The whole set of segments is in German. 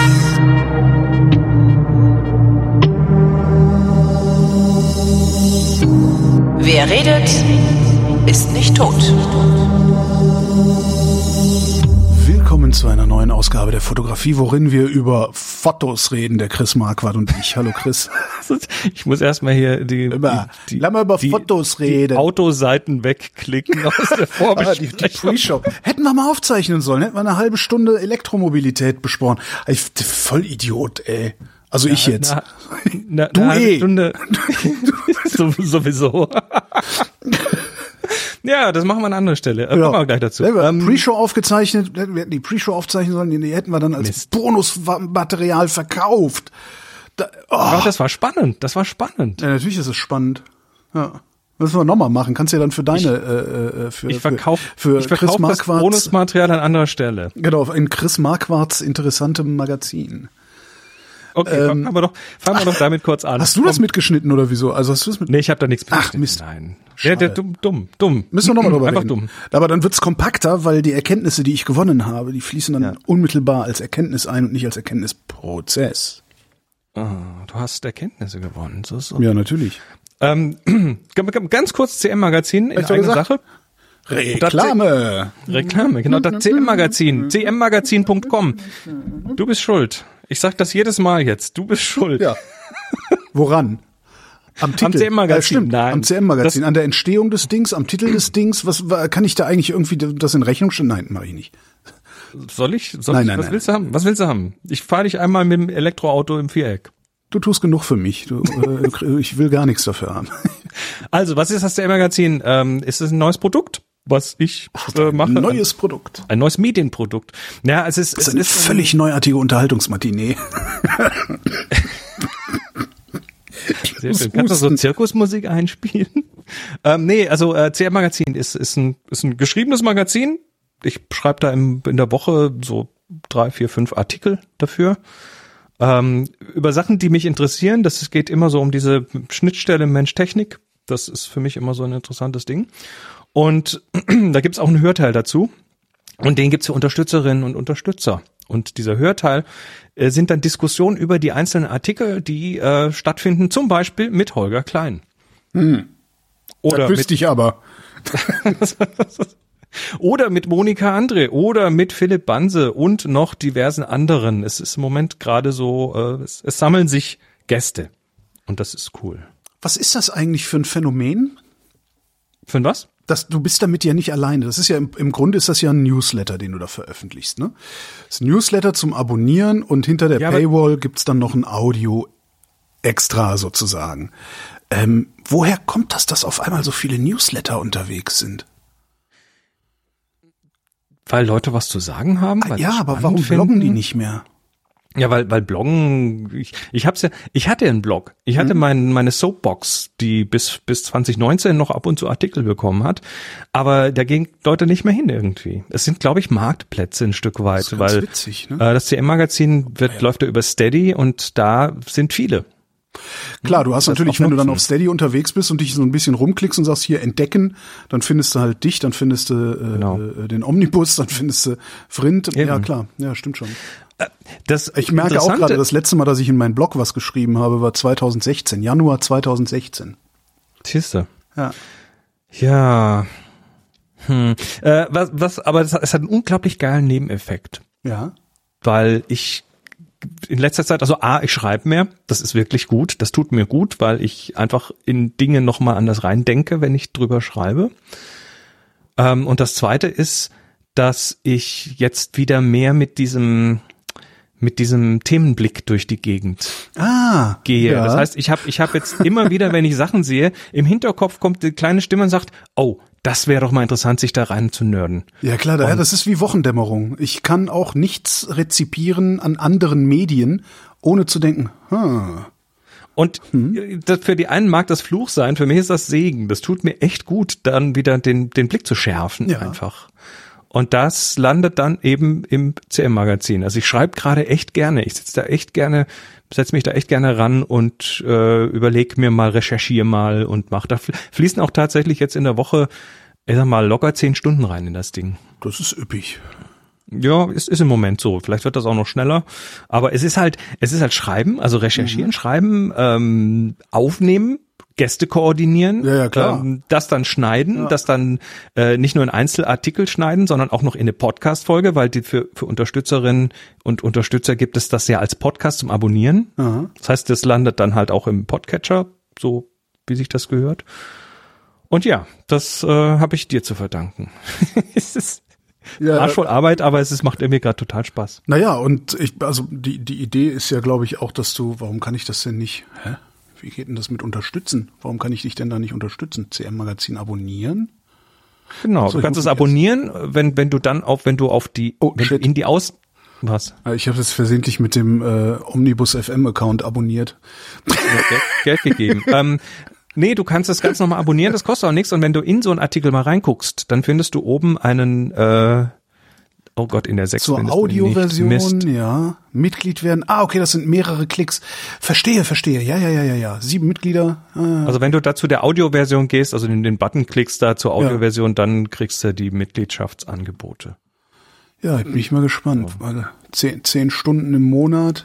Wer redet, ist nicht tot. Willkommen zu einer neuen Ausgabe der Fotografie, worin wir über Fotos reden, der Chris Marquardt und ich. Hallo Chris. Ich muss erstmal hier lass mal über Fotos reden. Die Autoseiten wegklicken aus der Vorbesprechung. Die Pre-Show. Hätten wir mal aufzeichnen sollen, hätten wir eine halbe Stunde Elektromobilität besprochen. Voll Idiot, ey. Also ich jetzt. Du eine halbe Stunde. Sowieso. Ja, das machen wir an anderer Stelle. Kommen wir gleich dazu. Pre-Show aufgezeichnet, wir hätten die Pre-Show aufzeichnen sollen, die hätten wir dann als Bonusmaterial verkauft. Aber das war spannend. Ja, natürlich ist es spannend. Ja. Müssen wir nochmal machen. Kannst du ja dann für deine, ich verkaufe Chris Marquardts das Bonusmaterial an anderer Stelle. Genau, in Chris Marquardts interessantem Magazin. Okay, fangen wir doch damit kurz an. Hast du das mitgeschnitten oder wieso? Also hast du das Nee, ich habe da nichts mitgeschnitten. Ach, Mist. Nein. Der dumm. Müssen wir nochmal drüber Einfach reden. dumm. Aber dann wird's kompakter, weil die Erkenntnisse, die ich gewonnen habe, die fließen dann unmittelbar als Erkenntnis ein und nicht als Erkenntnisprozess. Oh, du hast Erkenntnisse gewonnen. So. Ja, natürlich. Ganz kurz CM-Magazin in eigener Sache. Reklame, genau. Das CM-Magazin, cmmagazin.com. Du bist schuld. Ich sag das jedes Mal jetzt. Du bist schuld. Ja. Woran? Am Titel. Am CM-Magazin. Stimmt, nein. Am CM-Magazin. An der Entstehung des Dings, am Titel des Dings. Was kann ich da eigentlich irgendwie das in Rechnung stellen? Nein, mache ich nicht. Soll ich? Nein. Willst du haben? Was willst du haben? Ich fahre dich einmal mit dem Elektroauto im Viereck. Du tust genug für mich. Ich will gar nichts dafür haben. Also, was ist das CM-Magazin? Ist es ein neues Produkt? Was ich mache. Ein neues Produkt. Ein neues Medienprodukt. Ja, es ist eine völlig neuartige Unterhaltungsmatinee. Sehr schön. Kannst du so Zirkusmusik einspielen? Also CM Magazin ist ein geschriebenes Magazin. Ich schreibe da in der Woche so 3, 4, 5 Artikel dafür. Über Sachen, die mich interessieren. Das geht immer so um diese Schnittstelle Mensch-Technik. Das ist für mich immer so ein interessantes Ding. Und da gibt's auch einen Hörteil dazu. Und den gibt's für Unterstützerinnen und Unterstützer. Und dieser Hörteil sind dann Diskussionen über die einzelnen Artikel, die stattfinden, zum Beispiel mit Holger Klein. Oder wüsste ich aber. Oder mit Monika André oder mit Philipp Banse und noch diversen anderen. Es ist im Moment gerade so, es sammeln sich Gäste. Und das ist cool. Was ist das eigentlich für ein Phänomen? Für ein was? Du bist damit ja nicht alleine. Das ist ja im Grunde ist das ja ein Newsletter, den du da veröffentlichst, ne? Das ist ein Newsletter zum Abonnieren und hinter der Paywall gibt's dann noch ein Audio extra sozusagen. Woher kommt das, dass auf einmal so viele Newsletter unterwegs sind? Weil Leute was zu sagen haben? Aber warum bloggen die nicht mehr? Ja, weil Bloggen, ich hatte einen Blog. Ich hatte meine Soapbox, die bis 2019 noch ab und zu Artikel bekommen hat, aber da gehen Leute nicht mehr hin irgendwie. Es sind, glaube ich, Marktplätze ein Stück weit, das ist weil witzig, ne? Das CM-Magazin läuft ja über Steady und da sind viele. Klar, du hast natürlich, wenn du dann auf Steady unterwegs bist und dich so ein bisschen rumklickst und sagst, hier entdecken, dann findest du halt dich, dann findest du den Omnibus, dann findest du Vrind. Eben. Ja, klar, ja, stimmt schon. Ich merke auch gerade, das letzte Mal, dass ich in meinen Blog was geschrieben habe, war 2016, Januar 2016. Siehste. Ja. Ja. Aber es hat einen unglaublich geilen Nebeneffekt. Ja. Weil ich in letzter Zeit, ich schreibe mehr, das ist wirklich gut, das tut mir gut, weil ich einfach in Dinge nochmal anders reindenke, wenn ich drüber schreibe. Und das Zweite ist, dass ich jetzt wieder mehr mit diesem Themenblick durch die Gegend gehe. Ja. Das heißt, ich hab jetzt immer wieder, wenn ich Sachen sehe, im Hinterkopf kommt die kleine Stimme und sagt, oh, das wäre doch mal interessant, sich da rein zu nörden. Ja klar, das ist wie Wochendämmerung. Ich kann auch nichts rezipieren an anderen Medien, ohne zu denken, Und für die einen mag das Fluch sein, für mich ist das Segen. Das tut mir echt gut, dann wieder den Blick zu schärfen einfach. Und das landet dann eben im CM-Magazin. Also ich schreibe gerade echt gerne. Ich setze mich da echt gerne ran und überlege mir mal, recherchiere mal und mache. Da fließen auch tatsächlich jetzt in der Woche, ich sag mal, locker 10 Stunden rein in das Ding. Das ist üppig. Ja, es ist im Moment so. Vielleicht wird das auch noch schneller. Aber es ist halt Schreiben, also recherchieren, schreiben, aufnehmen, Gäste koordinieren, ja, klar. Das dann schneiden, das dann nicht nur in Einzelartikel schneiden, sondern auch noch in eine Podcast-Folge, weil die für Unterstützerinnen und Unterstützer gibt es das ja als Podcast zum Abonnieren. Aha. Das heißt, das landet dann halt auch im Podcatcher, so wie sich das gehört. Und ja, das habe ich dir zu verdanken. Es ist arschvoll Arbeit, aber macht mir gerade total Spaß. Naja, und die Idee ist ja, glaube ich, auch, dass warum kann ich das denn nicht, wie geht denn das mit unterstützen? Warum kann ich dich denn da nicht unterstützen? CM Magazin abonnieren? Genau, du kannst es abonnieren, wenn du was? Ich habe es versehentlich mit dem Omnibus FM Account abonniert. Geld gegeben. Nee, du kannst das ganz normal abonnieren, das kostet auch nichts. Und wenn du in so einen Artikel mal reinguckst, dann findest du oben einen, oh Gott, in der 6. Zur Audioversion, ja. Mitglied werden. Okay, das sind mehrere Klicks. Verstehe. Ja. 7 Mitglieder. Also wenn du da zu der Audioversion gehst, also in den Button klickst da zur Audioversion, dann kriegst du die Mitgliedschaftsangebote. Ja, bin ich mal gespannt. Ja. 10 Stunden im Monat.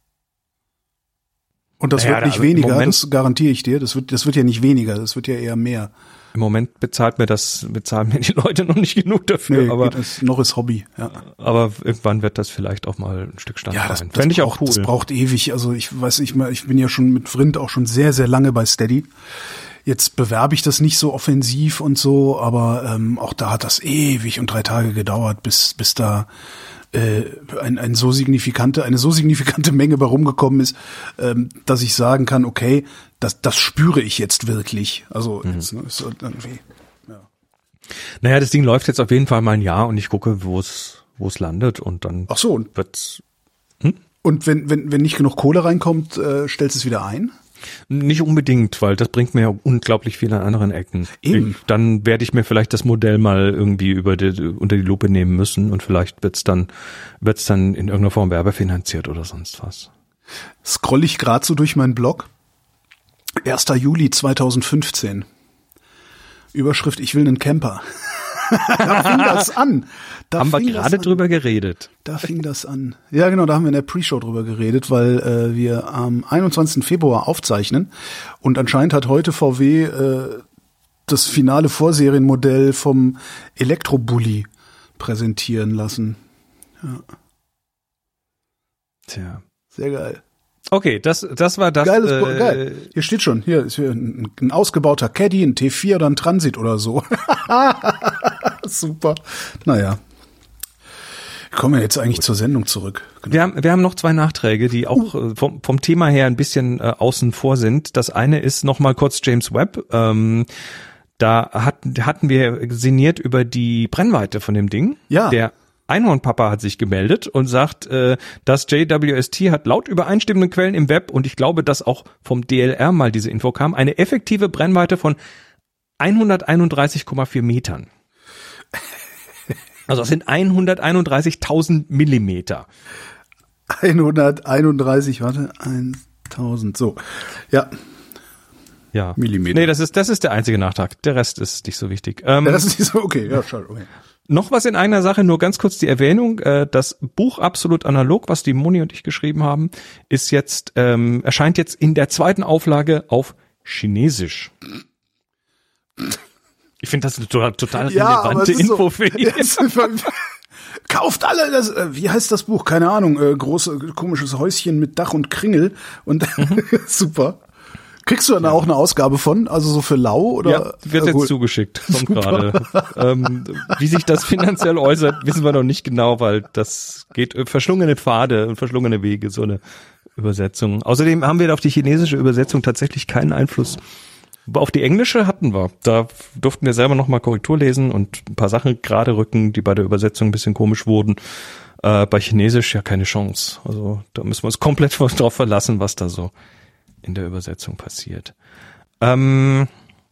Und das wird nicht weniger, das garantiere ich dir. Das wird ja nicht weniger, das wird ja eher mehr. Im Moment bezahlen mir die Leute noch nicht genug dafür. Nee, aber noch ist Hobby, ja. Aber irgendwann wird das vielleicht auch mal ein Stück Standbein. Ja, das fände ich auch cool. Das braucht ewig. Also ich bin ja schon mit Vrind auch schon sehr, sehr lange bei Steady. Jetzt bewerbe ich das nicht so offensiv und so, aber auch da hat das ewig und 3 Tage gedauert, bis da eine so signifikante Menge bei rumgekommen ist, dass ich sagen kann, okay, das spüre ich jetzt wirklich. Also jetzt, ist irgendwie, ja. Naja, das Ding läuft jetzt auf jeden Fall mal ein Jahr und ich gucke, wo es landet und dann wird's. Und wenn nicht genug Kohle reinkommt, stellst du es wieder ein? Nicht unbedingt, weil das bringt mir ja unglaublich viel an anderen Ecken. Eben. Dann werde ich mir vielleicht das Modell mal irgendwie unter die Lupe nehmen müssen und vielleicht wird's dann in irgendeiner Form werbefinanziert oder sonst was. Scroll ich gerade so durch meinen Blog. 1. Juli 2015. Überschrift: Ich will einen Camper. Da fing das an. Haben wir gerade drüber geredet. Da fing das an. Ja, genau, da haben wir in der Pre-Show drüber geredet, weil wir am 21. Februar aufzeichnen und anscheinend hat heute VW das finale Vorserienmodell vom Elektrobully präsentieren lassen. Ja. Tja. Sehr geil. Okay, das war das. Geil. Hier steht schon, hier ist ein ausgebauter Caddy, ein T4 oder ein Transit oder so. Super. Naja. Kommen wir jetzt eigentlich zur Sendung zurück. Genau. Wir haben noch 2 Nachträge, die auch vom Thema her ein bisschen außen vor sind. Das eine ist nochmal kurz James Webb. Da hatten wir sinniert über die Brennweite von dem Ding. Ja. Der Einhornpapa hat sich gemeldet und sagt, das JWST hat laut übereinstimmenden Quellen im Web, und ich glaube, dass auch vom DLR mal diese Info kam, eine effektive Brennweite von 131,4 Metern. Also das sind 131.000 Millimeter. 1000, so. Ja. Ja. Millimeter. Nee, das ist der einzige Nachtrag. Der Rest ist nicht so wichtig. Der Rest ist nicht so, okay, ja, schade, okay. Noch was in eigener Sache, nur ganz kurz die Erwähnung, das Buch Absolut Analog, was die Moni und ich geschrieben haben, ist jetzt, erscheint jetzt in der 2. Auflage auf Chinesisch. Ich finde das eine total relevante Info für ihn. Kauft alle das, wie heißt das Buch? Keine Ahnung, komisches Häuschen mit Dach und Kringel und super. Kriegst du dann auch eine Ausgabe von, also so für lau oder? Ja, wird jetzt zugeschickt, kommt gerade. Wie sich das finanziell äußert, wissen wir noch nicht genau, weil das geht verschlungene Pfade und verschlungene Wege, so eine Übersetzung. Außerdem haben wir auf die chinesische Übersetzung tatsächlich keinen Einfluss. Auf die englische hatten wir. Da durften wir selber nochmal Korrektur lesen und ein paar Sachen gerade rücken, die bei der Übersetzung ein bisschen komisch wurden. Bei Chinesisch ja keine Chance. Also da müssen wir uns komplett drauf verlassen, was da so in der Übersetzung passiert. So ein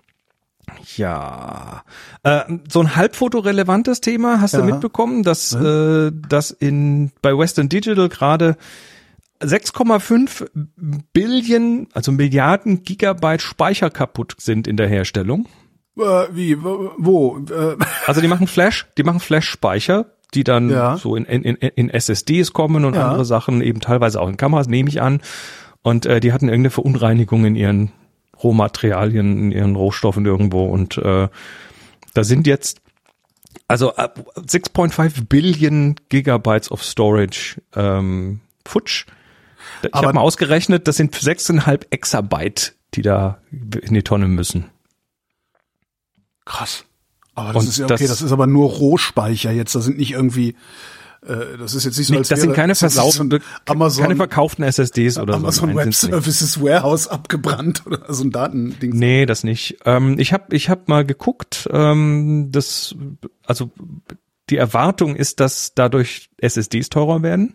halbfotorelevantes Thema hast du mitbekommen, dass bei Western Digital gerade 6,5 Billionen, also Milliarden Gigabyte Speicher kaputt sind in der Herstellung. Wie? Wo? Also die machen Flash-Speicher, die dann so in SSDs kommen und andere Sachen, eben teilweise auch in Kameras, nehme ich an. Und die hatten irgendeine Verunreinigung in ihren Rohmaterialien, in ihren Rohstoffen irgendwo. Und da sind jetzt also 6.5 Billion Gigabytes of Storage futsch. Ich habe mal ausgerechnet, das sind 6,5 Exabyte, die da in die Tonne müssen. Krass. Aber das ist ja okay, das ist aber nur Rohspeicher jetzt, das sind nicht irgendwie, das ist jetzt nicht so, als das sind keine verkauften SSDs oder Amazon so. Amazon Web Services Warehouse abgebrannt oder so ein Datending. Nee, das nicht. Ich hab mal geguckt, also die Erwartung ist, dass dadurch SSDs teurer werden.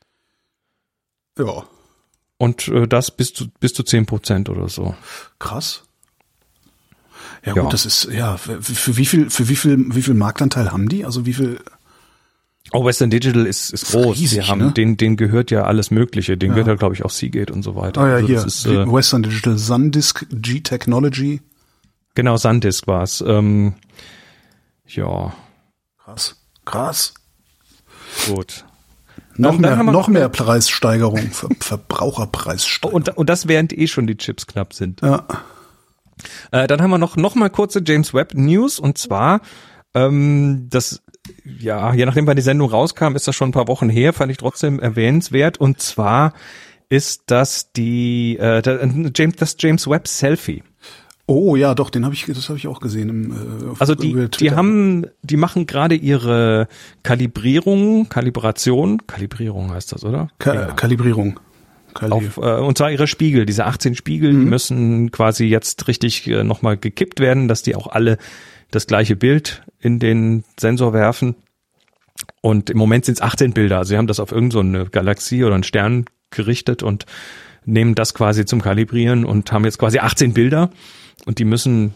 Ja. Und das bis zu 10% oder so. Krass. Ja gut, das ist, für wie viel Marktanteil haben die? Also wie viel? Oh, Western Digital ist groß. Riesig, die haben, denen gehört ja alles Mögliche. Denen gehört ja, glaube ich, auch Seagate und so weiter. Ah ja, also hier, das ist, Western Digital, SanDisk, G-Technology. Genau, SanDisk war's. Ja. Krass. Gut. Noch mehr Preissteigerung, Verbraucherpreissteigerung. Und das während schon die Chips knapp sind. Ja. Dann haben wir noch mal kurze James Webb News, und zwar das, ja, je nachdem wann die Sendung rauskam, ist das schon ein paar Wochen her, fand ich trotzdem erwähnenswert, und zwar ist das das James Webb Selfie. Oh ja, doch, das habe ich auch gesehen. Also die machen gerade ihre Kalibration heißt das, oder? Kalibrierung. Und zwar ihre Spiegel, diese 18 Spiegel, die müssen quasi jetzt richtig nochmal gekippt werden, dass die auch alle das gleiche Bild in den Sensor werfen. Und im Moment sind es 18 Bilder. Also sie haben das auf irgend so eine Galaxie oder einen Stern gerichtet und nehmen das quasi zum Kalibrieren und haben jetzt quasi 18 Bilder. Und die müssen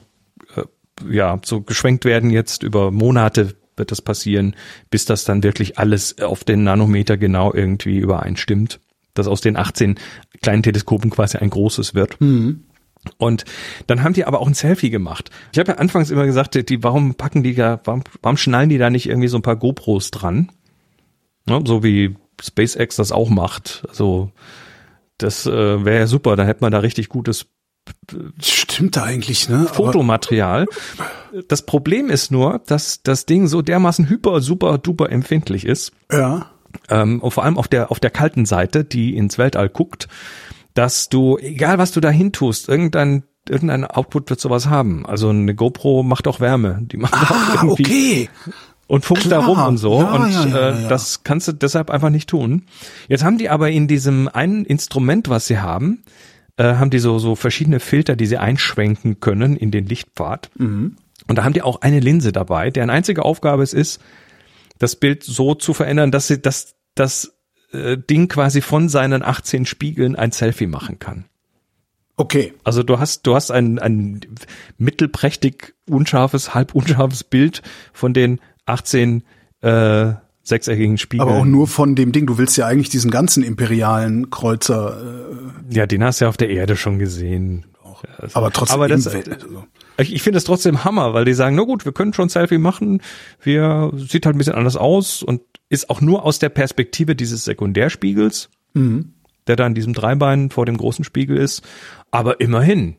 so geschwenkt werden jetzt über Monate, wird das passieren, bis das dann wirklich alles auf den Nanometer genau irgendwie übereinstimmt, dass aus den 18 kleinen Teleskopen quasi ein großes wird. Mhm. Und dann haben die aber auch ein Selfie gemacht. Ich habe ja anfangs immer gesagt, warum schnallen die da nicht irgendwie so ein paar GoPros dran? Ja, so wie SpaceX das auch macht. Also das wäre ja super, da hätte man da richtig gutes Stimmt da eigentlich, ne? Fotomaterial. Das Problem ist nur, dass das Ding so dermaßen super duper empfindlich ist. Ja. Und vor allem auf der kalten Seite, die ins Weltall guckt, dass du, egal was du da hin tust, irgendein Output wird sowas haben. Also eine GoPro macht auch Wärme. Die macht auch irgendwie. Okay. Und funkt da rum und so. Ja, das kannst du deshalb einfach nicht tun. Jetzt haben die aber in diesem einen Instrument, was sie haben die so verschiedene Filter, die sie einschwenken können in den Lichtpfad. Mhm. Und da haben die auch eine Linse dabei, deren einzige Aufgabe es ist, das Bild so zu verändern, dass sie das Ding quasi von seinen 18 Spiegeln ein Selfie machen kann. Okay. Also du hast ein mittelprächtig halb unscharfes Bild von den 18 sechseckigen Spiegeln. Aber auch nur von dem Ding. Du willst ja eigentlich diesen ganzen imperialen Kreuzer. Ja, den hast du ja auf der Erde schon gesehen. Aber trotzdem. Ich finde es trotzdem Hammer, weil die sagen, na gut, wir können schon Selfie machen. Sieht halt ein bisschen anders aus und ist auch nur aus der Perspektive dieses Sekundärspiegels, der da in diesem Dreibein vor dem großen Spiegel ist. Aber immerhin.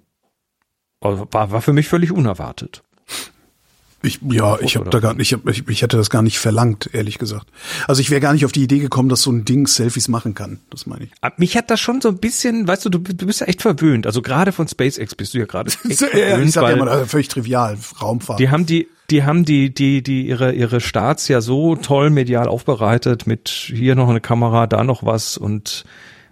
War für mich völlig unerwartet. Ich hätte das gar nicht verlangt, ehrlich gesagt. Also ich wäre gar nicht auf die Idee gekommen, dass so ein Ding Selfies machen kann. Das meine ich. Mich hat das schon so ein bisschen, weißt du bist ja echt verwöhnt. Also gerade von SpaceX bist du ja gerade echt verwöhnt. Ich sag ja immer, völlig trivial, Raumfahrt. Die haben ihre Starts ja so toll medial aufbereitet mit hier noch eine Kamera, da noch was und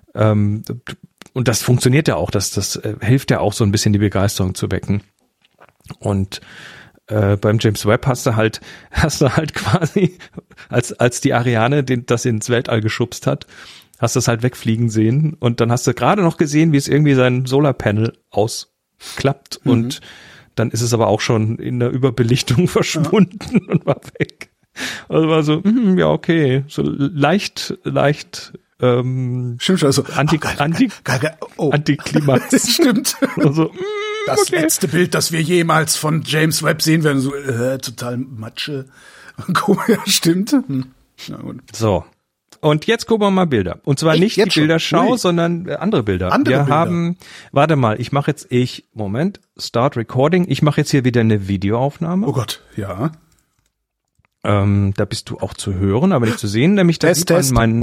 das funktioniert ja auch. Das hilft ja auch so ein bisschen die Begeisterung zu wecken. Und beim James Webb hast du halt quasi, als die Ariane das ins Weltall geschubst hat, hast du es halt wegfliegen sehen und dann hast du gerade noch gesehen, wie es irgendwie sein Solarpanel ausklappt und dann ist es aber auch schon in der Überbelichtung verschwunden und war weg. Also war so, ja okay, so leicht stimmt, also Antiklimax. Stimmt. Also, das letzte Bild, das wir jemals von James Webb sehen werden, so total Matsche. Ja, stimmt. Na gut. So. Und jetzt gucken wir mal Bilder. Und zwar nicht die Bilderschau, sondern andere Bilder. Wir haben, warte mal, Moment, Start Recording. Ich mache jetzt hier wieder eine Videoaufnahme. Oh Gott, ja. Da bist du auch zu hören, aber nicht zu sehen. Nämlich da sieht man meinen...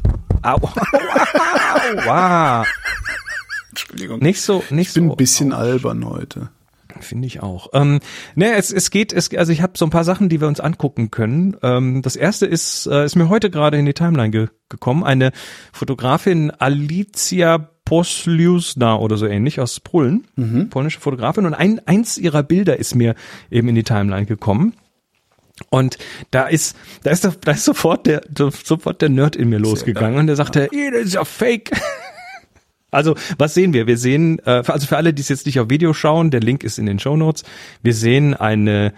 Wow. Entschuldigung. Nicht so. Ich bin ein bisschen albern heute. Finde ich auch. Also ich habe so ein paar Sachen, die wir uns angucken können. Das erste ist mir heute gerade in die Timeline gekommen. Eine Fotografin, Alicja Posliusna oder so ähnlich aus Polen, polnische Fotografin. Und eins ihrer Bilder ist mir eben in die Timeline gekommen. Und da ist sofort der Nerd in mir losgegangen und der sagte, das ist ja fake. Also, was sehen wir? Wir sehen, also für alle, die es jetzt nicht auf Video schauen, der Link ist in den Shownotes. Wir sehen eine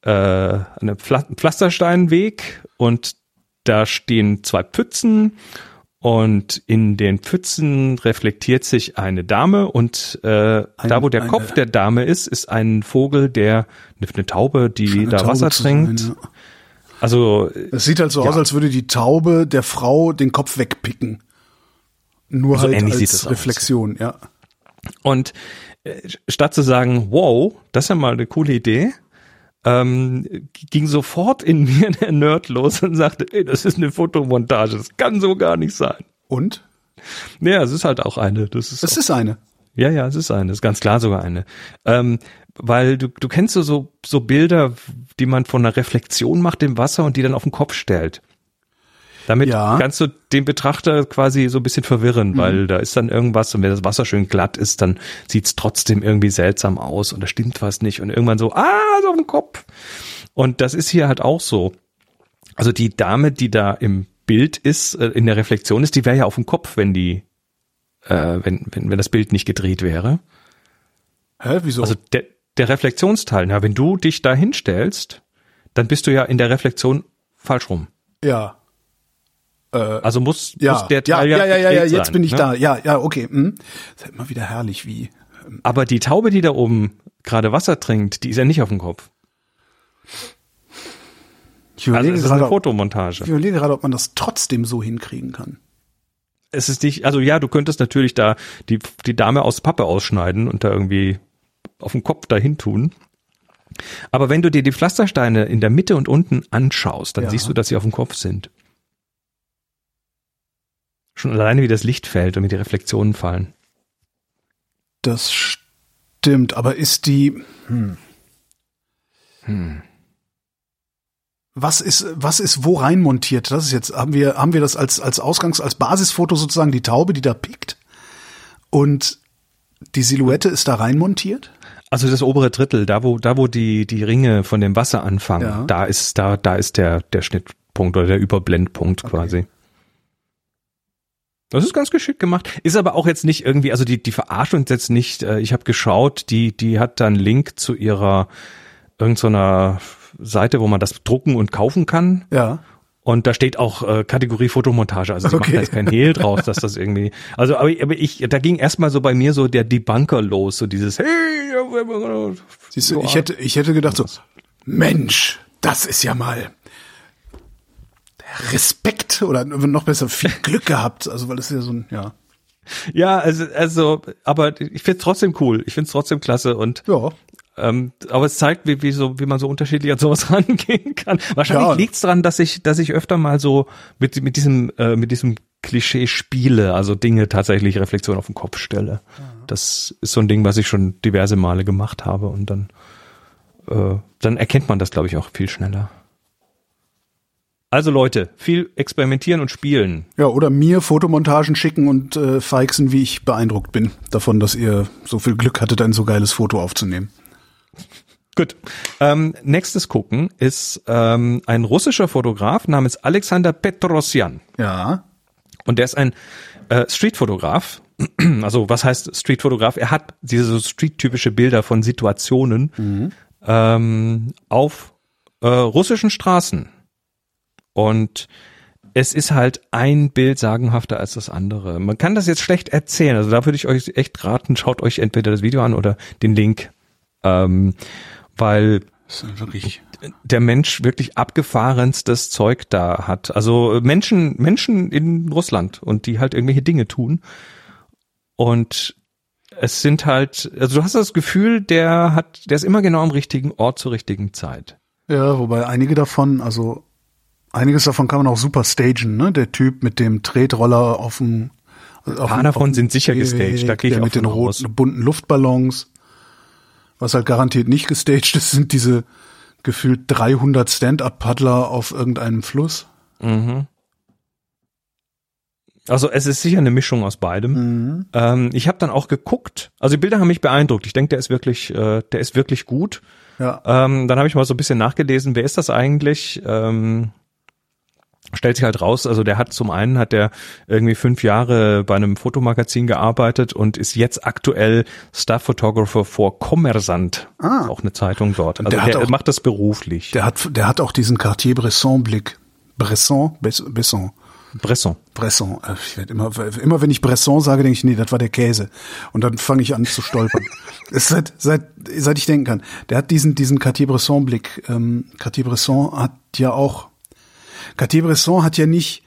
Pflastersteinweg und da stehen 2 Pfützen und in den Pfützen reflektiert sich eine Dame und da, wo der Kopf der Dame ist ein Vogel, eine Taube, die da Wasser trinkt. Ja. Also, es sieht halt so aus, als würde die Taube der Frau den Kopf wegpicken. Nur so halt als Reflexion, ja. Und statt zu sagen, wow, das ist ja mal eine coole Idee, ging sofort in mir der Nerd los und sagte, das ist eine Fotomontage, das kann so gar nicht sein. Und? Ja, es ist halt auch eine. Es ist eine. Ja, es ist eine, das ist ganz klar sogar eine. Weil du kennst so Bilder, die man von einer Reflexion macht im Wasser und die dann auf den Kopf stellt. Damit kannst du den Betrachter quasi so ein bisschen verwirren, weil da ist dann irgendwas und wenn das Wasser schön glatt ist, dann sieht's trotzdem irgendwie seltsam aus und da stimmt was nicht und irgendwann so, ist auf dem Kopf. Und das ist hier halt auch so. Also die Dame, die da im Bild ist, in der Reflexion ist, die wäre ja auf dem Kopf, wenn die, wenn das Bild nicht gedreht wäre. Hä, wieso? Also der Reflexionsteil, wenn du dich da hinstellst, dann bist du ja in der Reflexion falsch rum. Ja. Also muss der Teil jetzt sein, bin ich ne? da. Ja, okay. Das ist halt immer wieder herrlich, wie. Aber die Taube, die da oben gerade Wasser trinkt, die ist ja nicht auf dem Kopf. Also es ist eine Fotomontage. Ich überlege gerade, ob man das trotzdem so hinkriegen kann. Es ist nicht, also ja, du könntest natürlich da die Dame aus Pappe ausschneiden und da irgendwie auf dem Kopf dahin tun. Aber wenn du dir die Pflastersteine in der Mitte und unten anschaust, dann siehst du, dass sie auf dem Kopf sind. Schon alleine, wie das Licht fällt und wie die Reflexionen fallen. Das stimmt, aber ist die... Was ist wo rein montiert? Das ist jetzt, haben wir das als als Basisfoto sozusagen die Taube, die da pickt? Und die Silhouette ist da rein montiert? Also das obere Drittel, da wo die Ringe von dem Wasser anfangen, da ist der Schnittpunkt oder der Überblendpunkt quasi. Das ist ganz geschickt gemacht. Ist aber auch jetzt nicht irgendwie, also die verarscht uns jetzt nicht. Ich habe geschaut, die hat da einen Link zu ihrer irgendeiner Seite, wo man das drucken und kaufen kann. Ja. Und da steht auch Kategorie Fotomontage. Also sie macht da jetzt kein Hehl draus, dass das irgendwie. Also aber da ging erstmal so bei mir so der Debunker los, so dieses Hey. Siehst du, ich hätte gedacht so, Mensch, das ist ja mal Respekt oder noch besser viel Glück gehabt, also weil das ist ja so ein, Ja, also, aber ich find's trotzdem cool, ich find's trotzdem klasse und aber es zeigt, wie man so unterschiedlich an sowas rangehen kann. Wahrscheinlich liegt's daran, dass ich öfter mal so mit diesem Klischee spiele, also Dinge tatsächlich Reflexion auf den Kopf stelle. Ja. Das ist so ein Ding, was ich schon diverse Male gemacht habe und dann erkennt man das, glaube ich, auch viel schneller. Also Leute, viel experimentieren und spielen. Ja, oder mir Fotomontagen schicken und feixen, wie ich beeindruckt bin davon, dass ihr so viel Glück hattet, ein so geiles Foto aufzunehmen. Gut. Nächstes gucken ist ein russischer Fotograf namens Alexander Petrosyan. Ja. Und der ist ein Streetfotograf. Also was heißt Streetfotograf? Er hat diese so street-typische Bilder von Situationen auf russischen Straßen. Und es ist halt ein Bild sagenhafter als das andere. Man kann das jetzt schlecht erzählen. Also da würde ich euch echt raten, schaut euch entweder das Video an oder den Link. Weil das ist wirklich der Mensch wirklich abgefahrenstes Zeug da hat. Also Menschen in Russland und die halt irgendwelche Dinge tun. Und es sind halt, also du hast das Gefühl, der ist immer genau am richtigen Ort zur richtigen Zeit. Ja, wobei einiges davon kann man auch super stagen, ne? Der Typ mit dem Tretroller ein paar davon sind sicher gestaged, da gehe ich auch mit den roten, bunten Luftballons. Was halt garantiert nicht gestaged ist, sind diese gefühlt 300 Stand-Up-Paddler auf irgendeinem Fluss. Mhm. Also es ist sicher eine Mischung aus beidem. Ich habe dann auch geguckt, also die Bilder haben mich beeindruckt. Ich denke, der ist wirklich gut. Ja. Dann habe ich mal so ein bisschen nachgelesen, wer ist das eigentlich? Stellt sich halt raus, also zum einen hat der irgendwie 5 Jahre bei einem Fotomagazin gearbeitet und ist jetzt aktuell Staff Photographer for Kommersant. Auch eine Zeitung dort. Also der macht das beruflich. Der hat auch diesen Cartier-Bresson-Blick. Bresson. Ich werde immer wenn ich Bresson sage, denke ich, nee, das war der Käse. Und dann fange ich an zu stolpern. Seit ich denken kann. Der hat diesen Cartier-Bresson-Blick. Cartier-Bresson hat ja nicht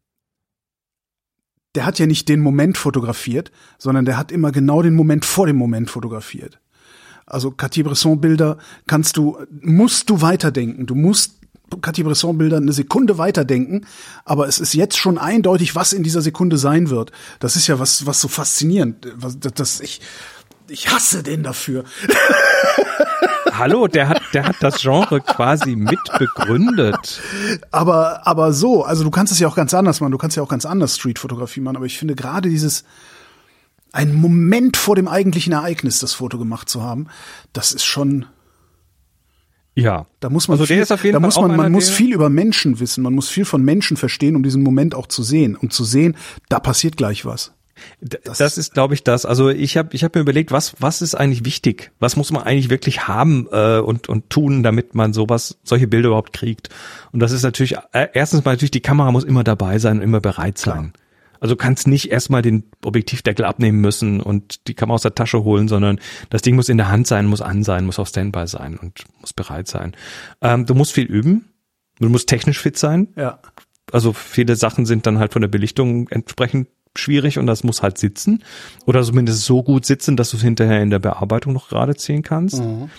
den Moment fotografiert, sondern der hat immer genau den Moment vor dem Moment fotografiert. Also Cartier-Bresson-Bilder musst du weiterdenken. Du musst Cartier-Bresson-Bilder eine Sekunde weiterdenken, aber es ist jetzt schon eindeutig, was in dieser Sekunde sein wird. Das ist ja was so faszinierend. Ich hasse den dafür. Hallo, der hat das Genre quasi mit begründet. Aber so, also du kannst es ja auch ganz anders machen. Du kannst ja auch ganz anders Streetfotografie machen. Aber ich finde gerade einen Moment vor dem eigentlichen Ereignis das Foto gemacht zu haben, das ist schon. Ja. Da muss man man muss viel über Menschen wissen. Man muss viel von Menschen verstehen, um diesen Moment auch zu sehen. Um zu sehen, da passiert gleich was. Das ist, glaube ich, das. Also ich hab mir überlegt, was ist eigentlich wichtig? Was muss man eigentlich wirklich haben und tun, damit man solche Bilder überhaupt kriegt? Und das ist natürlich, erstens mal natürlich, die Kamera muss immer dabei sein und immer bereit sein. Klar. Also du kannst nicht erstmal den Objektivdeckel abnehmen müssen und die Kamera aus der Tasche holen, sondern das Ding muss in der Hand sein, muss an sein, muss auf Standby sein und muss bereit sein. Du musst viel üben, du musst technisch fit sein. Ja. Also viele Sachen sind dann halt von der Belichtung entsprechend schwierig und das muss halt sitzen oder zumindest so gut sitzen, dass du es hinterher in der Bearbeitung noch gerade ziehen kannst.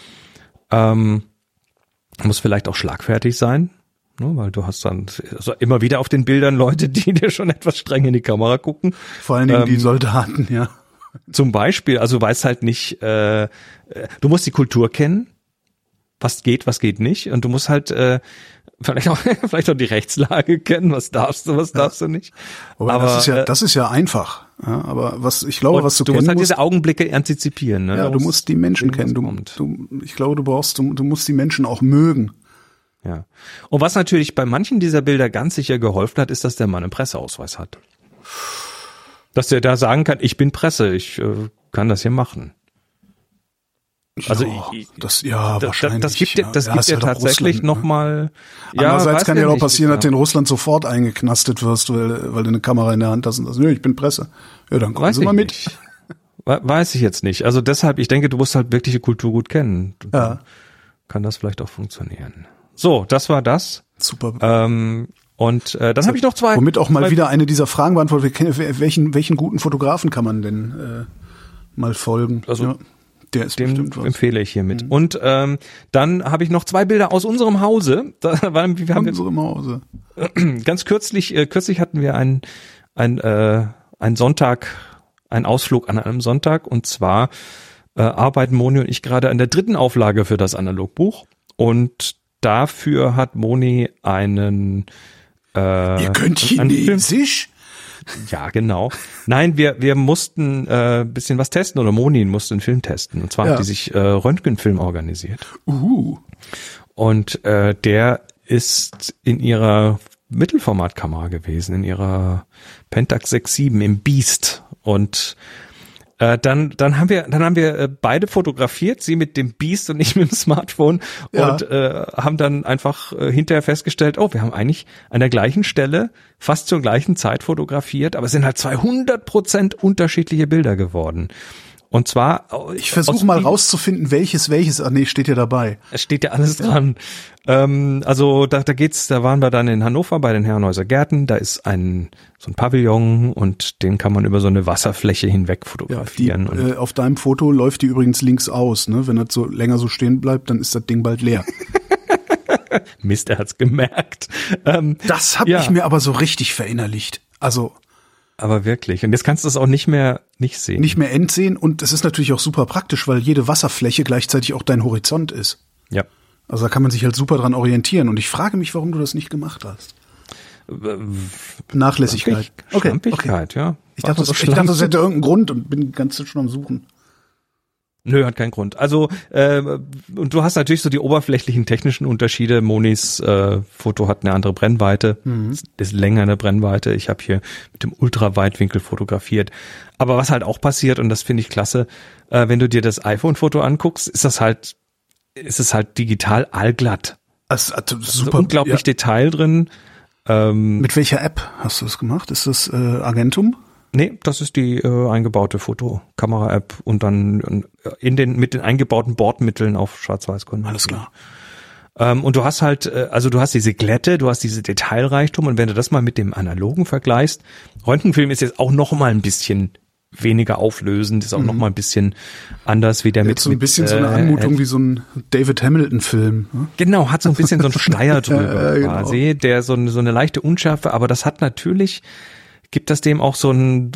Muss vielleicht auch schlagfertig sein, ne, weil du hast dann also immer wieder auf den Bildern Leute, die dir schon etwas streng in die Kamera gucken. Vor allen Dingen die Soldaten, ja. Zum Beispiel, also weiß halt nicht, du musst die Kultur kennen, was geht nicht und du musst halt vielleicht auch die Rechtslage kennen, was darfst du, was darfst du nicht. Aber das ist ja einfach. Ja, aber was du kennen musst. Du musst halt diese Augenblicke antizipieren. Ne? Ja, du musst die Menschen kennen. Ich glaube, du musst die Menschen auch mögen. Ja. Und was natürlich bei manchen dieser Bilder ganz sicher geholfen hat, ist, dass der Mann einen Presseausweis hat. Dass der da sagen kann, ich bin Presse, ich kann das hier machen. Also wahrscheinlich. Das gibt ja tatsächlich nochmal. Andererseits kann ja auch passieren, dass du in Russland sofort eingeknastet wirst, weil du eine Kamera in der Hand hast und sagst, ich bin Presse. Ja, dann kommen Sie mal mit. Nicht. Weiß ich jetzt nicht. Also deshalb, ich denke, du musst halt wirklich die Kultur gut kennen. Dann kann das vielleicht auch funktionieren. So, das war das. Super. Und dann habe ich noch zwei. Womit auch mal wieder eine dieser Fragen beantwortet. Welchen guten Fotografen kann man denn mal folgen? Also der ist dem empfehle ich hiermit. Und dann habe ich noch 2 Bilder aus unserem Hause. Hause. Ganz kürzlich hatten wir einen Sonntag, einen Ausflug an einem Sonntag. Und zwar arbeiten Moni und ich gerade an der 3. Auflage für das Analogbuch. Und dafür hat Moni einen Ihr könnt Chinesisch? Ja, genau. Nein, wir mussten bisschen was testen oder Moni musste einen Film testen. Und zwar hat die sich Röntgenfilm organisiert. Und der ist in ihrer Mittelformatkamera gewesen, in ihrer Pentax 6.7 im Beast. Und dann haben wir beide fotografiert, sie mit dem Beast und ich mit dem Smartphone und haben dann einfach hinterher festgestellt, wir haben eigentlich an der gleichen Stelle fast zur gleichen Zeit fotografiert, aber es sind halt 200% unterschiedliche Bilder geworden. Und zwar, ich versuche mal rauszufinden, welches. Ach nee, steht ja dabei. Es steht ja alles dran. Also da waren wir dann in Hannover bei den Herrenhäuser Gärten. Da ist so ein Pavillon und den kann man über so eine Wasserfläche hinweg fotografieren. Ja, auf deinem Foto läuft die übrigens links aus. Ne? Wenn das so länger so stehen bleibt, dann ist das Ding bald leer. Mist, er hat's gemerkt. Das habe ich mir aber so richtig verinnerlicht. Also. Aber wirklich. Und jetzt kannst du es auch nicht mehr sehen. Nicht mehr entsehen. Und es ist natürlich auch super praktisch, weil jede Wasserfläche gleichzeitig auch dein Horizont ist. Ja. Also da kann man sich halt super dran orientieren. Und ich frage mich, warum du das nicht gemacht hast. Nachlässigkeit. Schlampigkeit, ja. Ich dachte, das hätte irgendeinen Grund und bin ganz schon am Suchen. Nö, hat keinen Grund. Also, und du hast natürlich so die oberflächlichen technischen Unterschiede. Monis Foto hat eine andere Brennweite, ist länger eine Brennweite. Ich habe hier mit dem Ultraweitwinkel fotografiert. Aber was halt auch passiert, und das finde ich klasse, wenn du dir das iPhone-Foto anguckst, ist es halt digital allglatt. Also super, unglaublich Detail drin. Mit welcher App hast du das gemacht? Ist das Agentum? Nee, das ist die eingebaute Fotokamera-App und dann mit den eingebauten Bordmitteln auf Schwarz-Weiß-Konvertierung. Alles klar. Und du hast halt, du hast diese Glätte, du hast diese Detailreichtum und wenn du das mal mit dem Analogen vergleichst, Röntgenfilm ist jetzt auch noch mal ein bisschen weniger auflösend, ist auch noch mal ein bisschen anders wie der mit. So ein bisschen so eine Anmutung wie so ein David Hamilton-Film. Ne? Genau, hat so ein bisschen so einen Schleier drüber quasi, der so eine leichte Unschärfe, aber das hat natürlich, gibt es ihm auch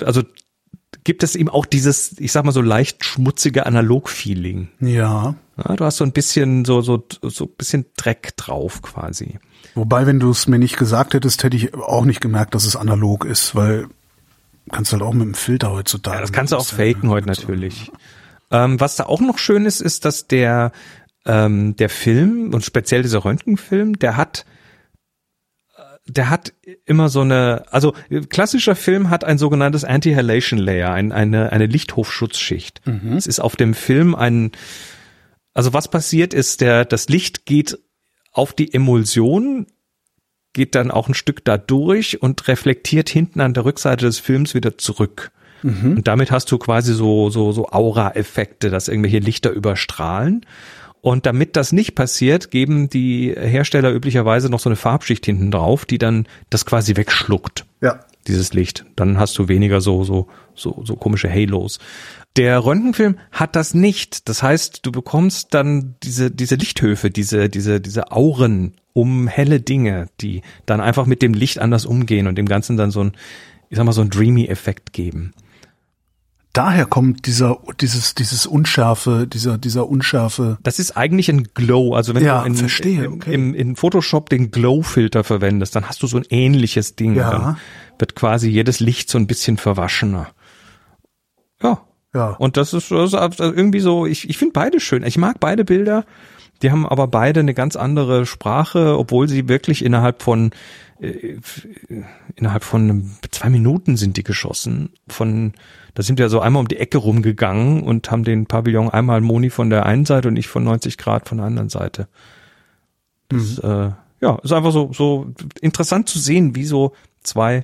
dieses, ich sag mal so leicht schmutzige Analog-Feeling. Ja. Du hast so ein bisschen so ein bisschen Dreck drauf quasi. Wobei, wenn du es mir nicht gesagt hättest, hätte ich auch nicht gemerkt, dass es analog ist, weil kannst halt auch mit dem Filter heutzutage. Ja, das kannst du auch faken heute natürlich. Was da auch noch schön ist, dass der Film und speziell dieser Röntgenfilm, der hat immer so also klassischer Film hat ein sogenanntes Anti-Halation Layer, eine Lichthofschutzschicht. Es ist auf dem Film also was passiert ist, das Licht geht auf die Emulsion, geht dann auch ein Stück da durch und reflektiert hinten an der Rückseite des Films wieder zurück. Und damit hast du quasi so Aura-Effekte, dass irgendwelche Lichter überstrahlen. Und damit das nicht passiert, geben die Hersteller üblicherweise noch so eine Farbschicht hinten drauf, die dann das quasi wegschluckt. Ja. Dieses Licht. Dann hast du weniger so komische Halos. Der Röntgenfilm hat das nicht. Das heißt, du bekommst dann diese Lichthöfe, diese Auren um helle Dinge, die dann einfach mit dem Licht anders umgehen und dem Ganzen dann so ein Dreamy-Effekt geben. Daher kommt dieses Unschärfe, dieser Unschärfe. Das ist eigentlich ein Glow. Also wenn du in Photoshop den Glow-Filter verwendest, dann hast du so ein ähnliches Ding. Ja. Dann wird quasi jedes Licht so ein bisschen verwaschener. Ja. Und das ist irgendwie so, ich finde beide schön. Ich mag beide Bilder. Die haben aber beide eine ganz andere Sprache, obwohl sie wirklich innerhalb von 2 Minuten sind die geschossen. Da sind wir so einmal um die Ecke rumgegangen und haben den Pavillon einmal Moni von der einen Seite und ich von 90 Grad von der anderen Seite. Das ist einfach so interessant zu sehen, wie so zwei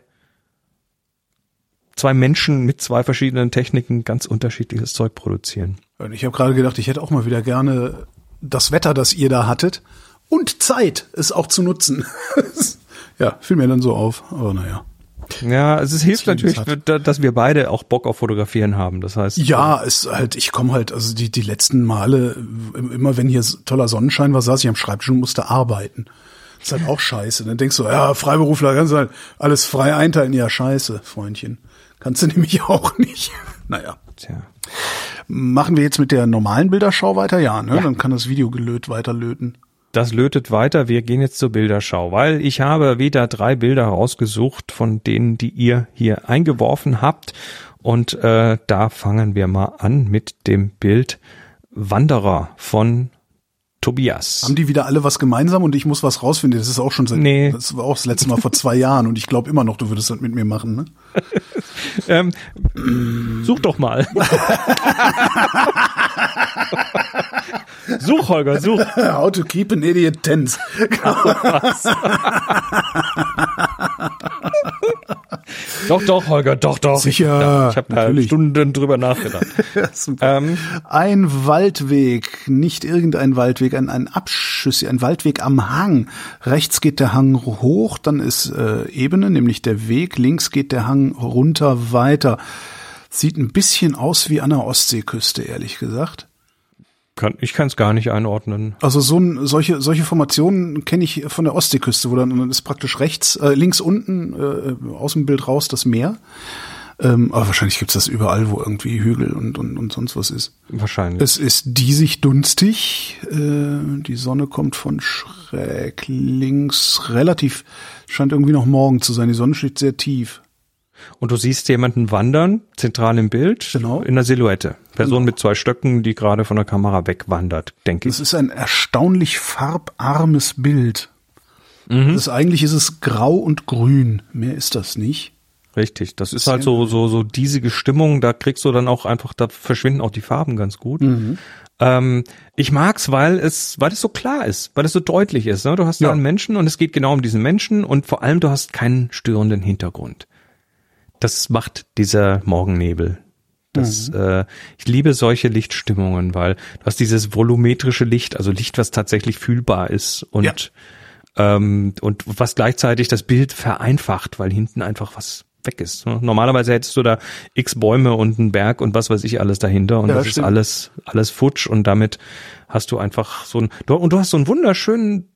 Menschen mit 2 verschiedenen Techniken ganz unterschiedliches Zeug produzieren. Und ich habe gerade gedacht, ich hätte auch mal wieder gerne das Wetter, das ihr da hattet und Zeit, es auch zu nutzen. Ja, fiel mir dann so auf, aber naja. Ja, es hilft natürlich, dass wir beide auch Bock auf Fotografieren haben, das heißt. Ja, ich komme halt, also die letzten Male, immer wenn hier toller Sonnenschein war, saß ich am Schreibtisch und musste arbeiten. Das ist halt auch scheiße. Dann denkst du, ja, Freiberufler, kannst du halt alles frei einteilen. Ja, scheiße, Freundchen. Kannst du nämlich auch nicht. Naja. Tja. Machen wir jetzt mit der normalen Bilderschau weiter? Ja, ne? Ja. Dann kann das Video weiterlöten. Das lötet weiter. Wir gehen jetzt zur Bilderschau, weil ich habe wieder 3 Bilder rausgesucht von denen, die ihr hier eingeworfen habt. Und da fangen wir mal an mit dem Bild Wanderer von Tobias. Haben die wieder alle was gemeinsam und ich muss was rausfinden? Das ist auch schon das war auch das letzte Mal vor 2 Jahren und ich glaube immer noch, du würdest das mit mir machen, ne? Such doch mal. Such, Holger, such. How to keep an idiot tense. Doch, Holger, doch. Sicher. Ich habe da Stunden drüber nachgedacht. Ein Waldweg, nicht irgendein Waldweg, ein Abschüsse, ein Waldweg am Hang. Rechts geht der Hang hoch, dann ist Ebene, nämlich der Weg. Links geht der Hang runter weiter. Sieht ein bisschen aus wie an der Ostseeküste, ehrlich gesagt. Ich kann es gar nicht einordnen. Also solche Formationen kenne ich von der Ostseeküste, wo dann ist praktisch links unten aus dem Bild raus das Meer. Aber wahrscheinlich gibt's das überall, wo irgendwie Hügel und sonst was ist. Wahrscheinlich. Es ist diesig dunstig. Die Sonne kommt von schräg links. Scheint irgendwie noch morgen zu sein. Die Sonne steht sehr tief. Und du siehst jemanden wandern, zentral im Bild, genau. In der Silhouette. Person mit 2 Stöcken, die gerade von der Kamera wegwandert, denke ich. Das ist ein erstaunlich farbarmes Bild. Eigentlich ist es grau und grün. Mehr ist das nicht. Richtig, das ist halt so diesige Stimmung, da kriegst du dann auch einfach, da verschwinden auch die Farben ganz gut. Ich mag's, weil es so klar ist, weil es so deutlich ist. Ne? Du hast da einen Menschen und es geht genau um diesen Menschen und vor allem du hast keinen störenden Hintergrund. Das macht dieser Morgennebel. Ich liebe solche Lichtstimmungen, weil du hast dieses volumetrische Licht, also Licht, was tatsächlich fühlbar ist und was gleichzeitig das Bild vereinfacht, weil hinten einfach was weg ist. Normalerweise hättest du da x Bäume und einen Berg und was weiß ich alles dahinter und das stimmt. ist alles futsch und damit hast du einfach du hast so einen wunderschönen,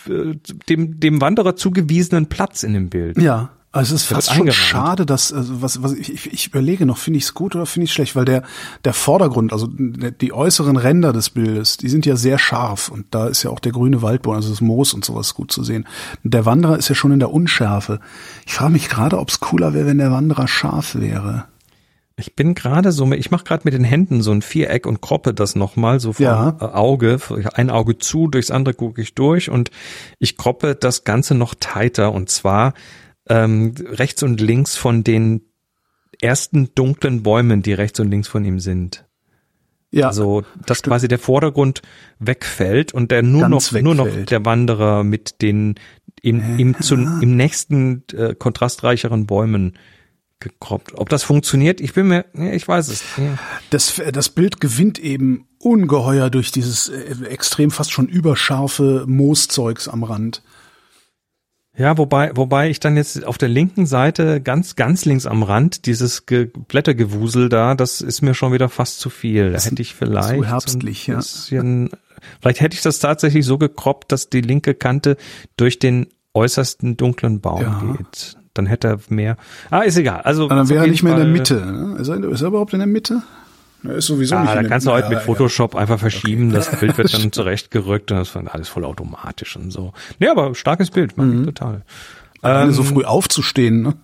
dem Wanderer zugewiesenen Platz in dem Bild. Ja. Also es ist fast schon schade, dass ich überlege noch, finde ich es gut oder finde ich es schlecht, weil der Vordergrund, also die äußeren Ränder des Bildes, die sind ja sehr scharf und da ist ja auch der grüne Waldboden, also das Moos und sowas gut zu sehen. Der Wanderer ist ja schon in der Unschärfe. Ich frage mich gerade, ob es cooler wäre, wenn der Wanderer scharf wäre. Ich bin gerade ich mache gerade mit den Händen so ein Viereck und kroppe das nochmal so vom Auge, ein Auge zu, durchs andere gucke ich durch und ich kroppe das Ganze noch tighter und zwar rechts und links von den ersten dunklen Bäumen, die rechts und links von ihm sind. Ja. Also, dass quasi der Vordergrund wegfällt und der nur noch der Wanderer mit den im nächsten kontrastreicheren Bäumen gekroppt. Ob das funktioniert, ich weiß es. Ja. Das Bild gewinnt eben ungeheuer durch dieses extrem fast schon überscharfe Mooszeugs am Rand. Ja, wobei ich dann jetzt auf der linken Seite ganz links am Rand dieses Blättergewusel da, das ist mir schon wieder fast zu viel. Da hätte ich vielleicht zu herbstlich, vielleicht hätte ich das tatsächlich so gekroppt, dass die linke Kante durch den äußersten dunklen Baum geht. Dann hätte er mehr. Ist egal. Also dann wäre er nicht mehr in der Mitte. Ne? Ist er überhaupt in der Mitte? Er ist sowieso nicht. Da kannst du heute mit Photoshop einfach verschieben. Okay. Das Bild wird dann zurechtgerückt und das wird alles voll automatisch und so. Nee, aber starkes Bild, mag ich total. So früh aufzustehen, ne?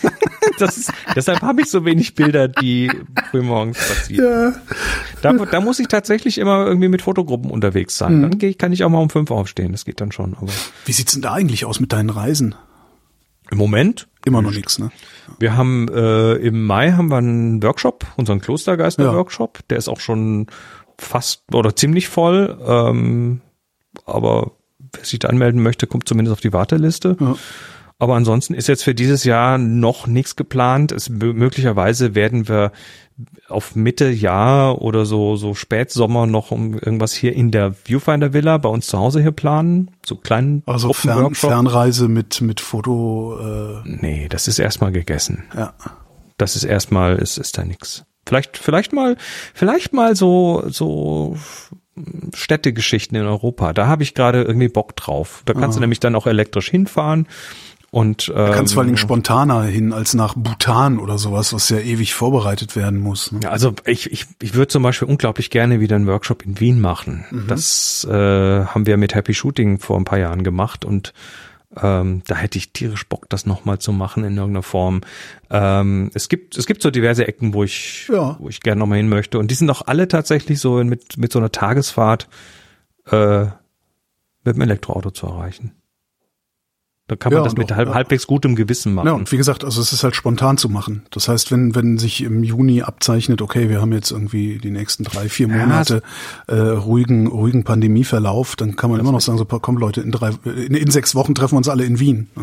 Deshalb habe ich so wenig Bilder, die frühmorgens passieren. Ja. Da muss ich tatsächlich immer irgendwie mit Fotogruppen unterwegs sein. Dann kann ich auch mal um 5 aufstehen. Das geht dann schon. Aber wie sieht's denn da eigentlich aus mit deinen Reisen? Im Moment? Immer noch nichts, ne? Wir haben im Mai haben wir einen Workshop, unseren Klostergeister-Workshop. Der ist auch schon fast oder ziemlich voll. Aber wer sich da anmelden möchte, kommt zumindest auf die Warteliste. Ja. Aber ansonsten ist jetzt für dieses Jahr noch nichts geplant. Möglicherweise werden wir auf Mitte Jahr oder so Spätsommer noch um irgendwas hier in der Viewfinder Villa bei uns zu Hause hier planen. So kleinen Also Fernreise mit Foto. Nee, das ist erstmal gegessen. Ja. Das ist erstmal, ist da nix. Vielleicht mal so Städtegeschichten in Europa. Da habe ich gerade irgendwie Bock drauf. Da kannst du nämlich dann auch elektrisch hinfahren. Und da kannst du vor allem spontaner hin als nach Bhutan oder sowas, was ja ewig vorbereitet werden muss. Ne? Ja, also ich würde zum Beispiel unglaublich gerne wieder einen Workshop in Wien machen. Das haben wir mit Happy Shooting vor ein paar Jahren gemacht und da hätte ich tierisch Bock, das nochmal zu machen in irgendeiner Form. Es gibt so diverse Ecken, wo ich gerne nochmal hin möchte und die sind auch alle tatsächlich so mit so einer Tagesfahrt mit dem Elektroauto zu erreichen. Da kann man das mit halbwegs gutem Gewissen machen. Ja, und wie gesagt, also es ist halt spontan zu machen. Das heißt, wenn sich im Juni abzeichnet, okay, wir haben jetzt irgendwie die nächsten 3-4 Monate ruhigen Pandemieverlauf, dann kann man immer noch sagen, so komm Leute, in 6 Wochen treffen wir uns alle in Wien. Ne?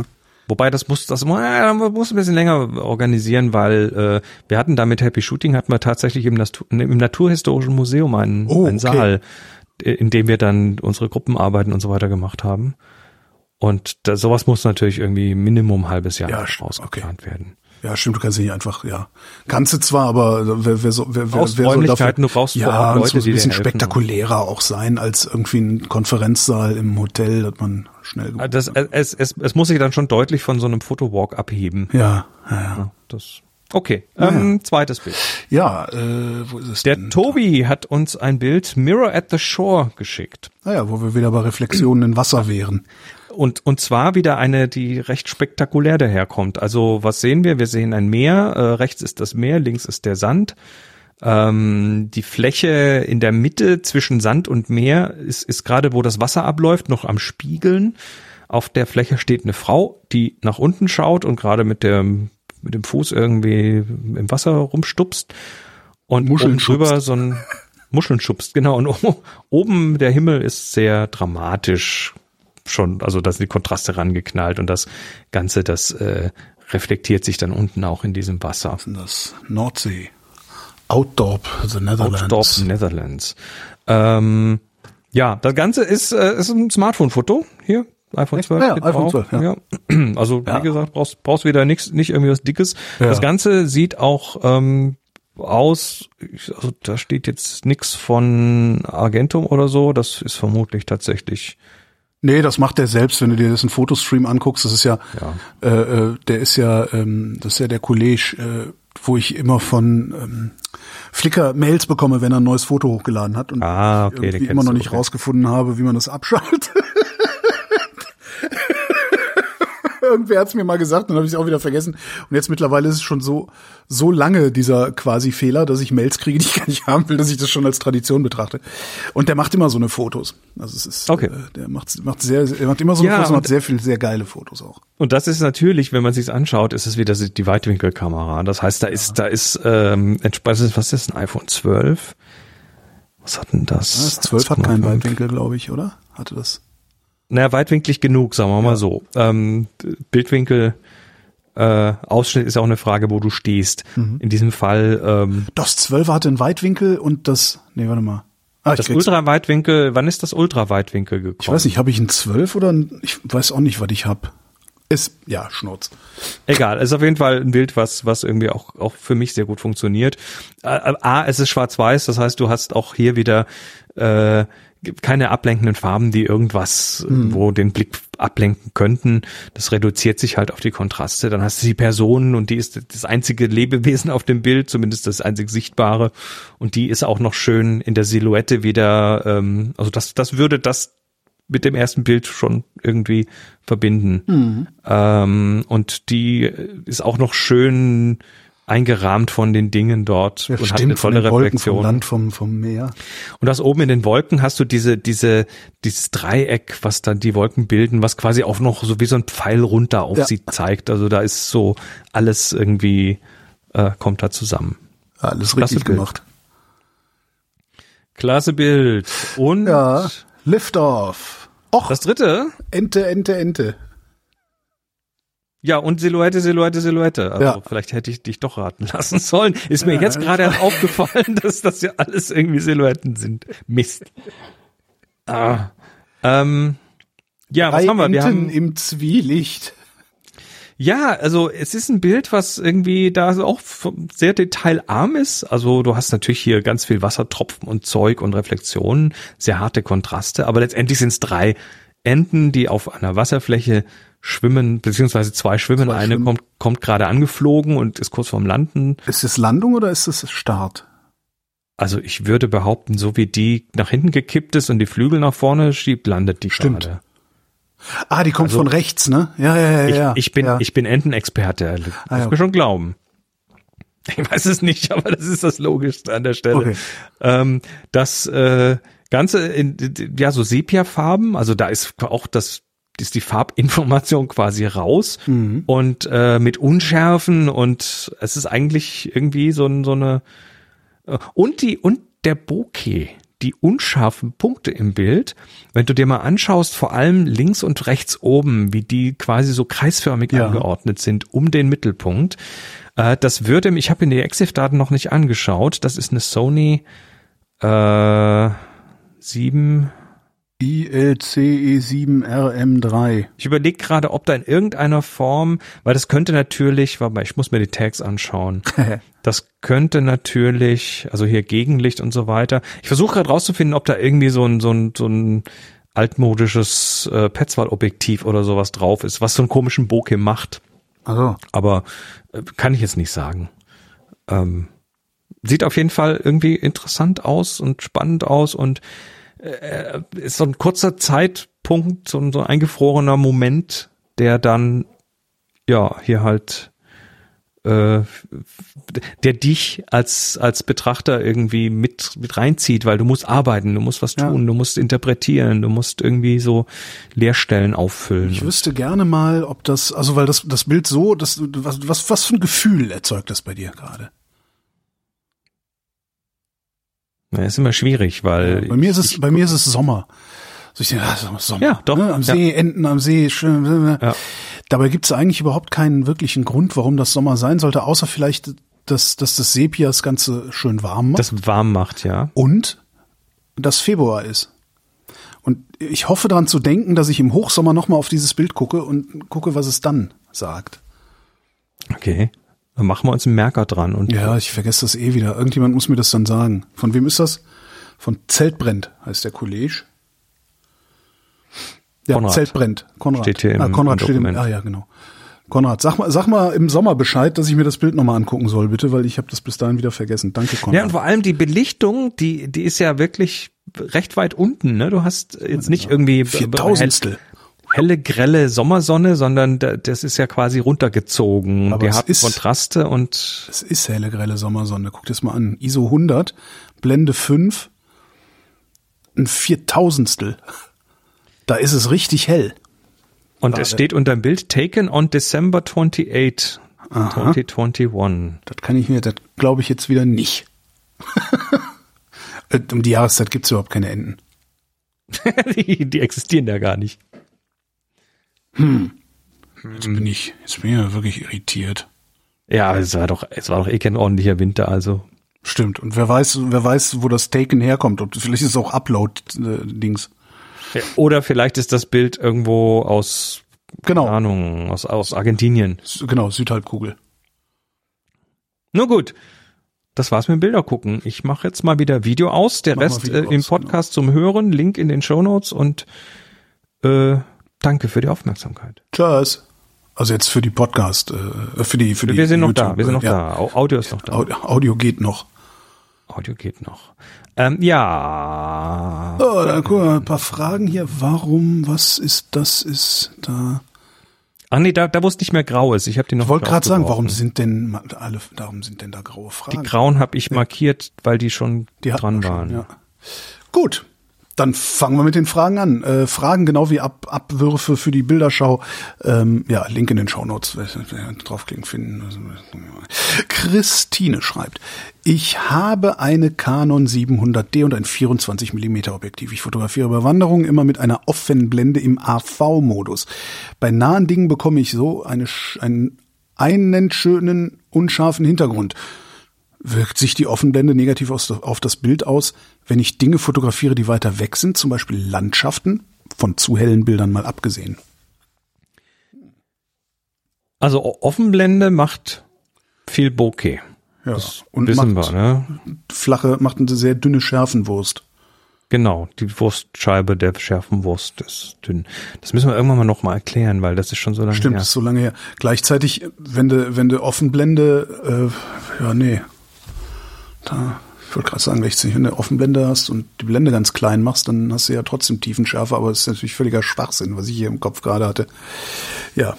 Wobei das muss ein bisschen länger organisieren, weil wir hatten da mit Happy Shooting tatsächlich im Naturhistorischen Museum einen Saal, in dem wir dann unsere Gruppenarbeiten und so weiter gemacht haben. Und sowas muss natürlich irgendwie Minimum halbes Jahr ausgeplant werden. Ja, stimmt, du kannst nicht einfach, kannst du zwar, aber wer soll dafür, du brauchst vor Ort Leute, die ein bisschen spektakulärer auch sein als irgendwie ein Konferenzsaal im Hotel, dass man schnell es muss sich dann schon deutlich von so einem Fotowalk abheben. Ja. Okay, zweites Bild. Ja, wo ist es Der denn? Tobi hat uns ein Bild Mirror at the Shore geschickt. Naja, wo wir wieder bei Reflexionen in Wasser wären. Und zwar wieder eine, die recht spektakulär daherkommt. Also was sehen wir? Wir sehen ein Meer, rechts ist das Meer, links ist der Sand. Die Fläche in der Mitte zwischen Sand und Meer ist gerade, wo das Wasser abläuft, noch am Spiegeln. Auf der Fläche steht eine Frau, die nach unten schaut und gerade mit dem Fuß irgendwie im Wasser rumstupst. Und oben drüber so ein Muscheln schubst, genau. Und oben der Himmel ist sehr dramatisch schon, also da sind die Kontraste rangeknallt und das Ganze, das reflektiert sich dann unten auch in diesem Wasser. Was ist denn das? Nordsee. Outdorp, the Netherlands. Outdorp, Netherlands. Das Ganze ist ein Smartphone-Foto. Hier, iPhone 12. Ja, iPhone 12, ja. Also, wie gesagt, brauchst wieder nicht irgendwie was Dickes. Ja. Das Ganze sieht auch aus, also da steht jetzt nichts von Argentum oder so. Das ist vermutlich tatsächlich. Nee, das macht der selbst, wenn du dir das in Fotostream anguckst. Das ist ja. Das ist ja der Kollege, wo ich immer von Flickr Mails bekomme, wenn er ein neues Foto hochgeladen hat und ich irgendwie immer noch nicht rausgefunden habe, wie man das abschaltet. Irgendwer hat's mir mal gesagt, dann habe ich es auch wieder vergessen. Und jetzt mittlerweile ist es schon so lange dieser quasi Fehler, dass ich Mails kriege, die ich gar nicht haben will, dass ich das schon als Tradition betrachte. Und der macht immer so eine Fotos. Also es ist, der macht immer so eine Fotos und macht sehr viele sehr geile Fotos auch. Und das ist natürlich, wenn man sich's anschaut, ist es wieder die Weitwinkelkamera. Das heißt, da ist was ist ein iPhone 12? Was hat denn das? Das 12 hat keinen Weitwinkel, glaube ich, oder? Hatte das? Naja, weitwinklig genug, sagen wir mal so. Bildwinkel, Ausschnitt ist ja auch eine Frage, wo du stehst. In diesem Fall. Das 12 hatte einen Weitwinkel und das. Nee, warte mal. Das Ultraweitwinkel. Wann ist das Ultraweitwinkel gekommen? Ich weiß nicht, habe ich einen 12 oder ich weiß auch nicht, was ich hab. Schnurz. Egal, ist auf jeden Fall ein Bild, was irgendwie auch für mich sehr gut funktioniert. Es ist schwarz-weiß, das heißt, du hast auch hier wieder keine ablenkenden Farben, die irgendwas, wo den Blick ablenken könnten. Das reduziert sich halt auf die Kontraste. Dann hast du die Person und die ist das einzige Lebewesen auf dem Bild, zumindest das einzig Sichtbare. Und die ist auch noch schön in der Silhouette wieder, also das würde das mit dem ersten Bild schon irgendwie verbinden. Und die ist auch noch schön eingerahmt von den Dingen dort und hat eine tolle Reflexion. Vom Land, vom Meer. Und das oben in den Wolken hast du dieses Dreieck, was dann die Wolken bilden, was quasi auch noch so wie so ein Pfeil runter auf sie zeigt. Also da ist so alles irgendwie, kommt da zusammen. Alles richtig gemacht. Klasse Bild. Und Liftoff. Och, das dritte? Ente. Ja, und Silhouette. Also vielleicht hätte ich dich doch raten lassen sollen. Ist mir jetzt gerade erst aufgefallen, dass das ja alles irgendwie Silhouetten sind. Mist. Was haben wir? Wir haben im Zwielicht. Ja, also es ist ein Bild, was irgendwie da auch sehr detailarm ist. Also du hast natürlich hier ganz viel Wassertropfen und Zeug und Reflexionen, sehr harte Kontraste, aber letztendlich sind es 3 Enten, die auf einer Wasserfläche schwimmen, beziehungsweise 2 schwimmen. Eine kommt gerade angeflogen und ist kurz vorm Landen. Ist es Landung oder ist es Start? Also ich würde behaupten, so wie die nach hinten gekippt ist und die Flügel nach vorne schiebt, landet die gerade. Die kommt von rechts, ne? Ja. Ich bin Entenexperte, muss mir schon glauben. Ich weiß es nicht, aber das ist das Logischste an der Stelle. Okay. Das Ganze in so Sepia-Farben, also da ist auch ist die Farbinformation quasi raus und mit Unschärfen und es ist eigentlich irgendwie so eine und der Bokeh, die unscharfen Punkte im Bild, wenn du dir mal anschaust, vor allem links und rechts oben, wie die quasi so kreisförmig angeordnet sind um den Mittelpunkt, das würde, ich habe in die EXIF-Daten noch nicht angeschaut, das ist eine Sony 7 ILCE7RM3. Ich überlege gerade, ob da in irgendeiner Form, weil das könnte natürlich, warte mal, ich muss mir die Tags anschauen. Das könnte natürlich, also hier Gegenlicht und so weiter. Ich versuche gerade rauszufinden, ob da irgendwie so ein altmodisches Petzval-Objektiv oder sowas drauf ist, was so einen komischen Bokeh macht. Also. Aber kann ich jetzt nicht sagen. Sieht auf jeden Fall irgendwie interessant aus und spannend aus und ist so ein kurzer Zeitpunkt, so ein eingefrorener Moment, der dann hier halt der dich als Betrachter irgendwie mit reinzieht, weil du musst arbeiten, du musst was tun, du musst interpretieren, du musst irgendwie so Leerstellen auffüllen. Ich wüsste gerne mal, ob das, also weil das Bild so, was für ein Gefühl erzeugt das bei dir gerade? Ja, ist immer schwierig, weil bei mir ist es Sommer. So ich denke, Sommer. Ja, doch. Ne? Am See, Enten am See, schön. Ja. Dabei gibt es eigentlich überhaupt keinen wirklichen Grund, warum das Sommer sein sollte, außer vielleicht, dass das Sepia das Ganze schön warm macht. Das warm macht, ja. Und dass Februar ist. Und ich hoffe daran zu denken, dass ich im Hochsommer nochmal auf dieses Bild gucke und gucke, was es dann sagt. Okay. Dann machen wir uns einen Merker dran. Und ja, ich vergesse das eh wieder. Irgendjemand muss mir das dann sagen. Von wem ist das? Von Zeltbrennt heißt der Kollege. Ja, Konrad. Zeltbrennt. Konrad. Steht hier im Konrad steht Dokument. ja, genau. Konrad, sag mal im Sommer Bescheid, dass ich mir das Bild nochmal angucken soll, bitte, weil ich habe das bis dahin wieder vergessen. Danke, Konrad. Ja, und vor allem die Belichtung, die ist ja wirklich recht weit unten, ne? Du hast jetzt nicht irgendwie 4000stel. Helle, grelle Sommersonne, sondern das ist ja quasi runtergezogen. Aber wir haben Kontraste und... Es ist helle, grelle Sommersonne. Guck dir das mal an. ISO 100, Blende 5, ein 4000stel. Da ist es richtig hell. Und es steht unter dem Bild, taken on December 28, Aha. 2021. Das glaube ich jetzt wieder nicht. Um die Jahreszeit gibt's überhaupt keine Enten. die existieren ja gar nicht. Jetzt bin ich ja wirklich irritiert. Ja, es war doch eh kein ordentlicher Winter, also. Stimmt. Und wer weiß, wo das Taken herkommt. Vielleicht ist es auch Upload-Dings. Ja, oder vielleicht ist das Bild irgendwo aus, genau. keine Ahnung, aus Argentinien. Genau, Südhalbkugel. Nur gut. Das war's mit dem Bilder gucken. Ich mache jetzt mal wieder Video aus. Der Rest im Podcast zum Hören. Link in den Shownotes und danke für die Aufmerksamkeit. Tschüss. Also jetzt für die Podcast, für die Wir sind noch YouTube, da, wir sind noch da. Audio ist noch da. Audio geht noch. Audio geht noch. Ja. Oh, da guck mal, ein paar Fragen hier. Warum, was ist das, ist da? Ach nee, da wo es nicht mehr grau ist. Ich habe die noch. Ich wollte gerade sagen, warum sind denn da graue Fragen? Die grauen habe ich markiert, weil die schon dran waren. Ja. Gut. Dann fangen wir mit den Fragen an. Fragen genau wie Abwürfe für die Bilderschau. Link in den Shownotes. Draufklicken finden. Christine schreibt: Ich habe eine Canon 700D und ein 24mm Objektiv. Ich fotografiere bei Wanderungen immer mit einer Offenblende im AV-Modus. Bei nahen Dingen bekomme ich so einen schönen, unscharfen Hintergrund. Wirkt sich die Offenblende negativ auf das Bild aus, wenn ich Dinge fotografiere, die weiter weg sind, zum Beispiel Landschaften, von zu hellen Bildern mal abgesehen? Also Offenblende macht viel Bokeh. Ja, das und wissen wir, ne? Macht eine sehr dünne Schärfenwurst. Genau, die Wurstscheibe der Schärfenwurst ist dünn. Das müssen wir irgendwann mal noch mal erklären, weil das ist schon so lange her. Stimmt, das ist so lange her. Gleichzeitig, wenn du Offenblende, ich wollte gerade sagen, wenn du Offenblende hast und die Blende ganz klein machst, dann hast du ja trotzdem Tiefenschärfe, aber das ist natürlich völliger Schwachsinn, was ich hier im Kopf gerade hatte. Ja.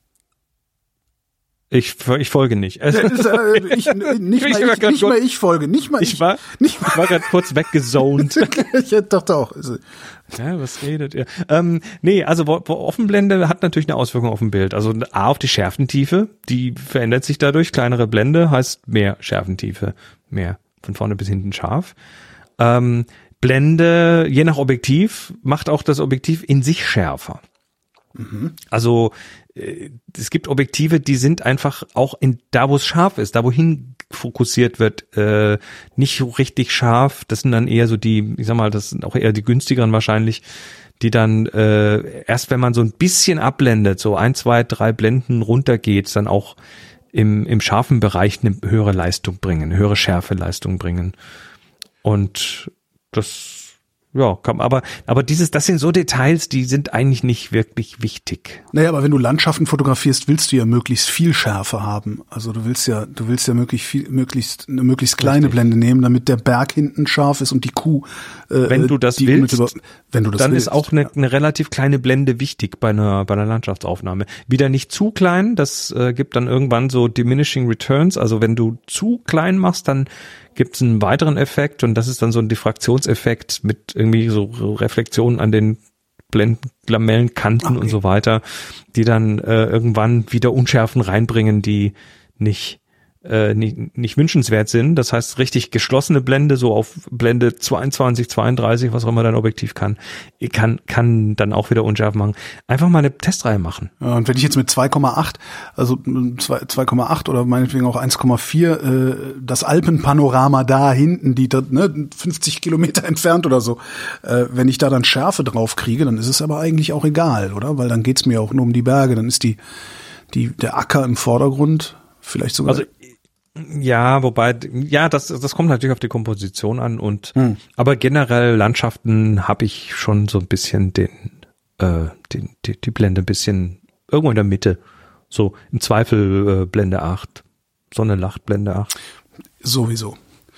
Ich folge nicht. Ich folge. Ich war gerade kurz weggezoned. Ich dachte auch. Ja, was redet ihr? Nee, also Offenblende hat natürlich eine Auswirkung auf ein Bild. Also A, auf die Schärfentiefe, die verändert sich dadurch. Kleinere Blende heißt mehr Schärfentiefe, mehr von vorne bis hinten scharf. Blende, je nach Objektiv, macht auch das Objektiv in sich schärfer. Also es gibt Objektive, die sind einfach auch da, wo es scharf ist, da wohin fokussiert wird, nicht so richtig scharf. Das sind dann eher so das sind auch eher die günstigeren wahrscheinlich, die dann erst wenn man so ein bisschen abblendet, so 1, 2, 3 Blenden runtergeht, dann auch im scharfen Bereich eine höhere Leistung bringen, höhere Schärfeleistung bringen. Und das aber das sind so Details, die sind eigentlich nicht wirklich wichtig. Naja, aber wenn du Landschaften fotografierst, willst du ja möglichst viel Schärfe haben. Also du willst ja möglichst eine möglichst kleine Blende nehmen, damit der Berg hinten scharf ist und die Kuh. Wenn du das willst, dann ist auch eine relativ kleine Blende wichtig bei einer Landschaftsaufnahme. Wieder nicht zu klein, das gibt dann irgendwann so diminishing returns. Also wenn du zu klein machst, dann gibt es einen weiteren Effekt und das ist dann so ein Diffraktionseffekt mit irgendwie so Reflexionen an den Lamellenkanten und so weiter, die dann irgendwann wieder Unschärfen reinbringen, die nicht wünschenswert sind. Das heißt, richtig geschlossene Blende, so auf Blende 22, 32, was auch immer dein Objektiv kann dann auch wieder Unschärfen machen. Einfach mal eine Testreihe machen. Ja, und wenn ich jetzt mit 2,8, also 2,8 oder meinetwegen auch 1,4, das Alpenpanorama da hinten, die 50 Kilometer entfernt oder so, wenn ich da dann Schärfe drauf kriege, dann ist es aber eigentlich auch egal, oder? Weil dann geht's mir auch nur um die Berge, dann ist der Acker im Vordergrund, vielleicht sogar. Also, ja, wobei, das kommt natürlich auf die Komposition an aber generell Landschaften habe ich schon so ein bisschen die Blende ein bisschen irgendwo in der Mitte. So, im Zweifel Blende 8. Sonne lacht, Blende 8. Sowieso.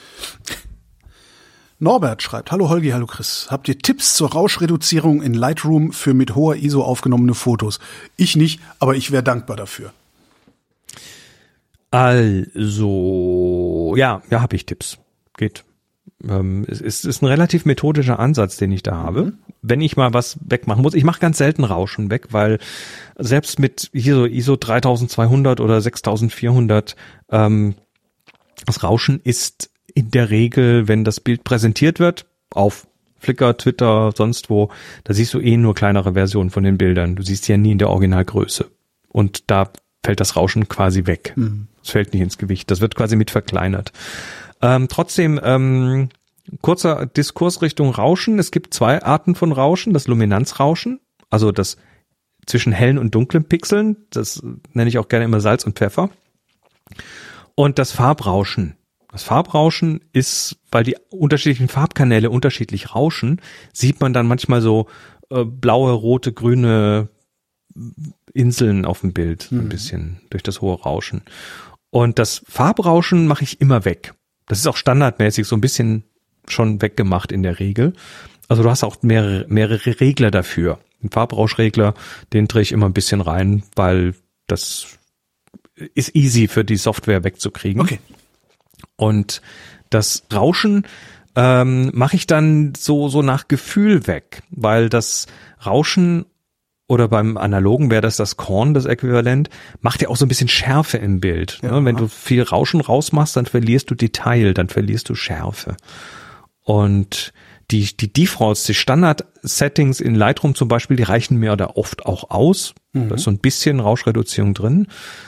Norbert schreibt, hallo Holgi, hallo Chris. Habt ihr Tipps zur Rauschreduzierung in Lightroom für mit hoher ISO aufgenommene Fotos? Ich nicht, aber ich wäre dankbar dafür. Also, ja, habe ich Tipps. Geht. Es ist ein relativ methodischer Ansatz, den ich da habe. Wenn ich mal was wegmachen muss, ich mache ganz selten Rauschen weg, weil selbst mit hier so ISO 3200 oder 6400, das Rauschen ist in der Regel, wenn das Bild präsentiert wird, auf Flickr, Twitter, sonst wo, da siehst du nur kleinere Versionen von den Bildern. Du siehst ja nie in der Originalgröße. Und da fällt das Rauschen quasi weg. Es fällt nicht ins Gewicht. Das wird quasi mit verkleinert. Trotzdem, kurzer Diskurs Richtung Rauschen. Es gibt 2 Arten von Rauschen. Das Luminanzrauschen, also das zwischen hellen und dunklen Pixeln. Das nenne ich auch gerne immer Salz und Pfeffer. Und das Farbrauschen. Das Farbrauschen ist, weil die unterschiedlichen Farbkanäle unterschiedlich rauschen, sieht man dann manchmal so blaue, rote, grüne Inseln auf dem Bild, so ein bisschen durch das hohe Rauschen. Und das Farbrauschen mache ich immer weg. Das ist auch standardmäßig so ein bisschen schon weggemacht in der Regel. Also du hast auch mehrere Regler dafür. Den Farbrauschregler, den drehe ich immer ein bisschen rein, weil das ist easy für die Software wegzukriegen. Okay. Und das Rauschen mache ich dann so nach Gefühl weg, weil das Rauschen oder beim Analogen wäre das Korn, das Äquivalent, macht ja auch so ein bisschen Schärfe im Bild. Ja. Ne? Wenn du viel Rauschen rausmachst, dann verlierst du Detail, dann verlierst du Schärfe. Und die Defaults, die Standard-Settings in Lightroom zum Beispiel, die reichen mir da oft auch aus. Da ist so ein bisschen Rauschreduzierung drin.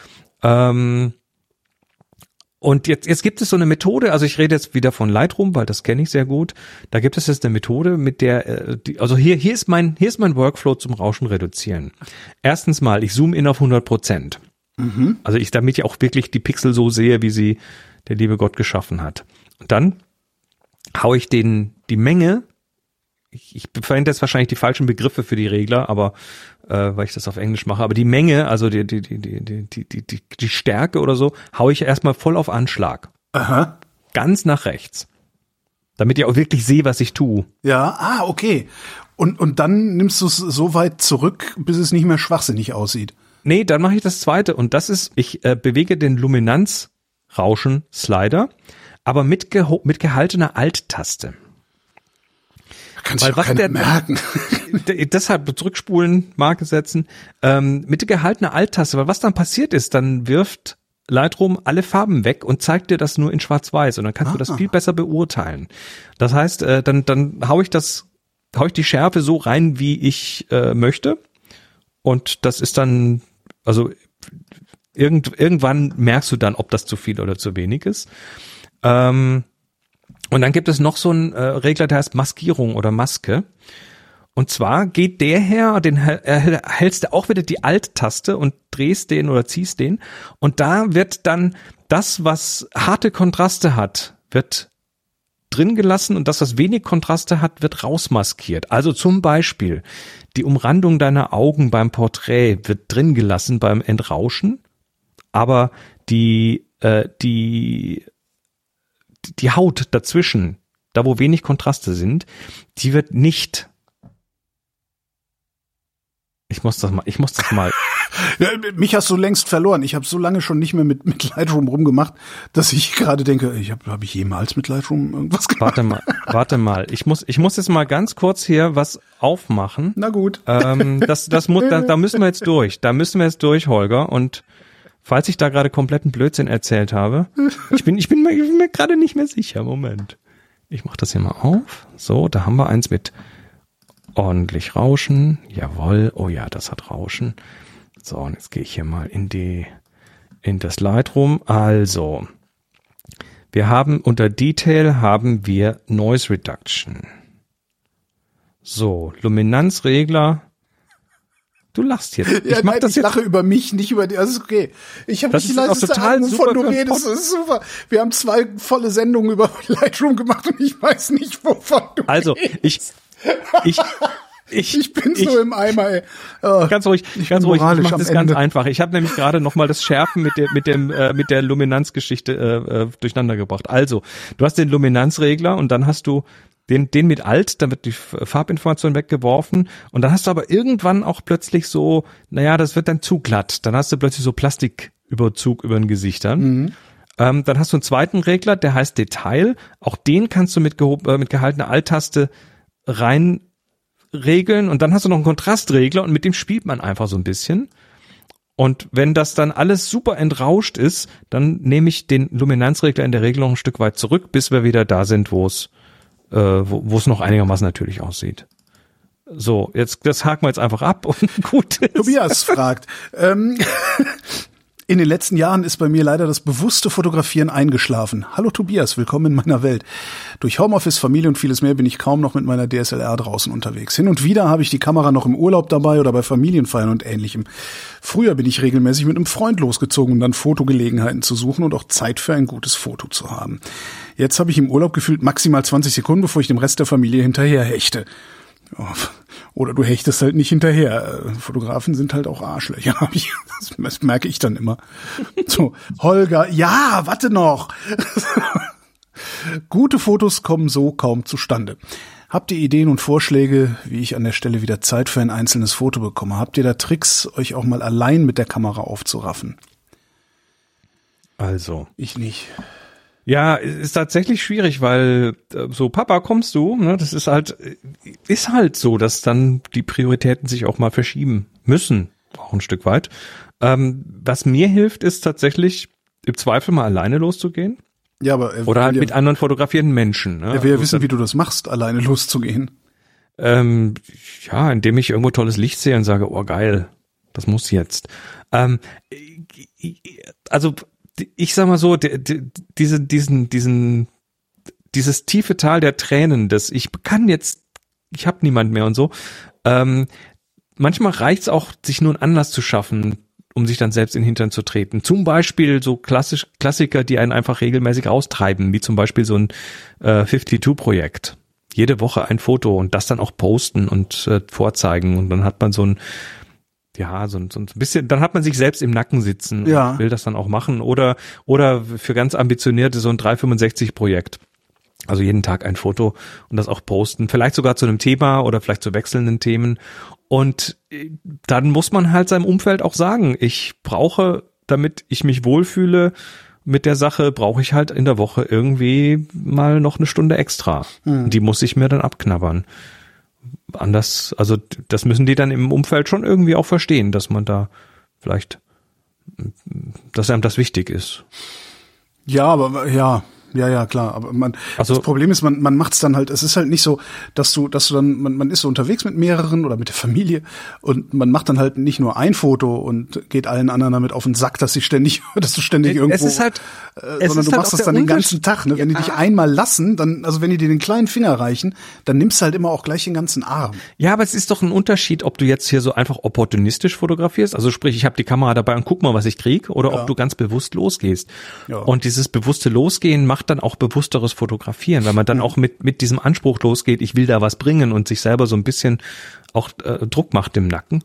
Und jetzt gibt es so eine Methode, also ich rede jetzt wieder von Lightroom, weil das kenne ich sehr gut. Da gibt es jetzt eine Methode, mit der, also hier ist mein Workflow zum Rauschen reduzieren. Erstens mal, ich zoome in auf 100%. Also damit ich auch wirklich die Pixel so sehe, wie sie der liebe Gott geschaffen hat. Und dann haue ich die Menge, ich verwende jetzt wahrscheinlich die falschen Begriffe für die Regler, aber weil ich das auf Englisch mache, aber die Menge, also die Stärke oder so, haue ich erstmal voll auf Anschlag. Aha. Ganz nach rechts. Damit ich auch wirklich sehe, was ich tue. Ja, okay. Und dann nimmst du es so weit zurück, bis es nicht mehr schwachsinnig aussieht. Nee, dann mache ich das zweite und das ist, ich bewege den Luminanz-Rauschen-Slider, aber mit gehaltener Alt-Taste. Kannst du keiner merken. Deshalb zurückspulen, Marke setzen, mit gehaltener Alt-Taste, weil was dann passiert ist, dann wirft Lightroom alle Farben weg und zeigt dir das nur in Schwarz-Weiß und dann kannst du das viel besser beurteilen. Das heißt, dann hau ich die Schärfe so rein, wie ich möchte und das ist dann, also irgendwann merkst du dann, ob das zu viel oder zu wenig ist. Und dann gibt es noch so einen Regler, der heißt Maskierung oder Maske. Und zwar geht der her, hältst du auch wieder die Alt-Taste und drehst den oder ziehst den. Und da wird dann das, was harte Kontraste hat, wird drin gelassen und das, was wenig Kontraste hat, wird rausmaskiert. Also zum Beispiel die Umrandung deiner Augen beim Porträt wird drin gelassen beim Entrauschen, aber die Haut dazwischen, da wo wenig Kontraste sind, die wird nicht. Ich muss das mal. Ja, mich hast du längst verloren. Ich habe so lange schon nicht mehr mit Lightroom rumgemacht, dass ich gerade denke, hab ich jemals mit Lightroom irgendwas gemacht? Warte mal. Ich muss jetzt mal ganz kurz hier was aufmachen. Na gut. Da müssen wir jetzt durch. Da müssen wir jetzt durch, Holger. Und falls ich da gerade kompletten Blödsinn erzählt habe, ich bin mir gerade nicht mehr sicher. Moment. Ich mach das hier mal auf. So, da haben wir eins mit ordentlich Rauschen. Jawohl. Oh ja, das hat Rauschen. So, und jetzt gehe ich hier mal in das Lightroom. Also, wir haben unter Detail haben wir Noise Reduction. So, Luminanzregler. Du lachst jetzt. Ich lache über mich, nicht über die. Das ist okay. Ich habe nicht die leiseste Ahnung, wovon du redest. Das ist super. Wir haben 2 volle Sendungen über Lightroom gemacht und ich weiß nicht, wovon du redest. Ich bin so im Eimer, ey. Ganz ruhig. Ich mache das ganz einfach. Ich habe nämlich gerade noch mal das Schärfen mit der Luminanzgeschichte durcheinander gebracht. Also, du hast den Luminanzregler und dann hast du den mit Alt, dann wird die Farbinformation weggeworfen und dann hast du aber irgendwann auch plötzlich so, das wird dann zu glatt. Dann hast du plötzlich so Plastiküberzug über den Gesichtern. Mhm. Dann hast du einen zweiten Regler, der heißt Detail. Auch den kannst du mit gehaltener Alt-Taste rein regeln und dann hast du noch einen Kontrastregler und mit dem spielt man einfach so ein bisschen. Und wenn das dann alles super entrauscht ist, dann nehme ich den Luminanzregler in der Regelung ein Stück weit zurück, bis wir wieder da sind, wo es noch einigermaßen natürlich aussieht. So, das haken wir jetzt einfach ab und gut ist. Tobias fragt, in den letzten Jahren ist bei mir leider das bewusste Fotografieren eingeschlafen. Hallo Tobias, willkommen in meiner Welt. Durch Homeoffice, Familie und vieles mehr bin ich kaum noch mit meiner DSLR draußen unterwegs. Hin und wieder habe ich die Kamera noch im Urlaub dabei oder bei Familienfeiern und Ähnlichem. Früher bin ich regelmäßig mit einem Freund losgezogen, um dann Fotogelegenheiten zu suchen und auch Zeit für ein gutes Foto zu haben. Jetzt habe ich im Urlaub gefühlt maximal 20 Sekunden, bevor ich dem Rest der Familie hinterher hechte. Oder du hechtest halt nicht hinterher. Fotografen sind halt auch Arschlöcher. Das merke ich dann immer. So, Holger, ja, warte noch. Gute Fotos kommen so kaum zustande. Habt ihr Ideen und Vorschläge, wie ich an der Stelle wieder Zeit für ein einzelnes Foto bekomme? Habt ihr da Tricks, euch auch mal allein mit der Kamera aufzuraffen? Also. Ich nicht. Ja, ist tatsächlich schwierig, weil so, Papa, kommst du? Ne, das ist halt so, dass dann die Prioritäten sich auch mal verschieben müssen, auch ein Stück weit. Was mir hilft, ist tatsächlich im Zweifel mal alleine loszugehen. Ja, aber oder halt mit anderen fotografierenden Menschen. Ne? Er will ja wissen, wie du das machst, alleine loszugehen. Indem ich irgendwo tolles Licht sehe und sage, oh geil, das muss jetzt. Also ich sag mal so, dieses tiefe Tal der Tränen, ich habe niemand mehr und so. Manchmal reicht's auch, sich nur einen Anlass zu schaffen, um sich dann selbst in den Hintern zu treten. Zum Beispiel so Klassiker, die einen einfach regelmäßig raustreiben, wie zum Beispiel so ein 52-Projekt. Jede Woche ein Foto und das dann auch posten und vorzeigen und dann hat man so ein bisschen, dann hat man sich selbst im Nacken sitzen und will das dann auch machen oder für ganz ambitionierte so ein 365-Projekt. Also jeden Tag ein Foto und das auch posten, vielleicht sogar zu einem Thema oder vielleicht zu wechselnden Themen. Und dann muss man halt seinem Umfeld auch sagen, ich brauche, damit ich mich wohlfühle mit der Sache, brauche ich halt in der Woche irgendwie mal noch eine Stunde extra. Die muss ich mir dann abknabbern. Anders, also das müssen die dann im Umfeld schon irgendwie auch verstehen, dass man da vielleicht einem das wichtig ist. Ja, aber ja, klar. Aber das Problem ist, man macht's dann halt, es ist halt nicht so, dass du dann, man ist so unterwegs mit mehreren oder mit der Familie und man macht dann halt nicht nur ein Foto und geht allen anderen damit auf den Sack, dass du ständig irgendwo, es ist halt, sondern du machst das dann den ganzen Tag, ne? Wenn die dich einmal lassen, dann, also wenn die dir den kleinen Finger reichen, dann nimmst du halt immer auch gleich den ganzen Arm. Ja, aber es ist doch ein Unterschied, ob du jetzt hier so einfach opportunistisch fotografierst, also sprich, ich habe die Kamera dabei und guck mal, was ich krieg, oder ob du ganz bewusst losgehst. Ja. Und dieses bewusste Losgehen macht dann auch bewussteres Fotografieren, weil man dann auch mit diesem Anspruch losgeht, ich will da was bringen und sich selber so ein bisschen auch Druck macht im Nacken.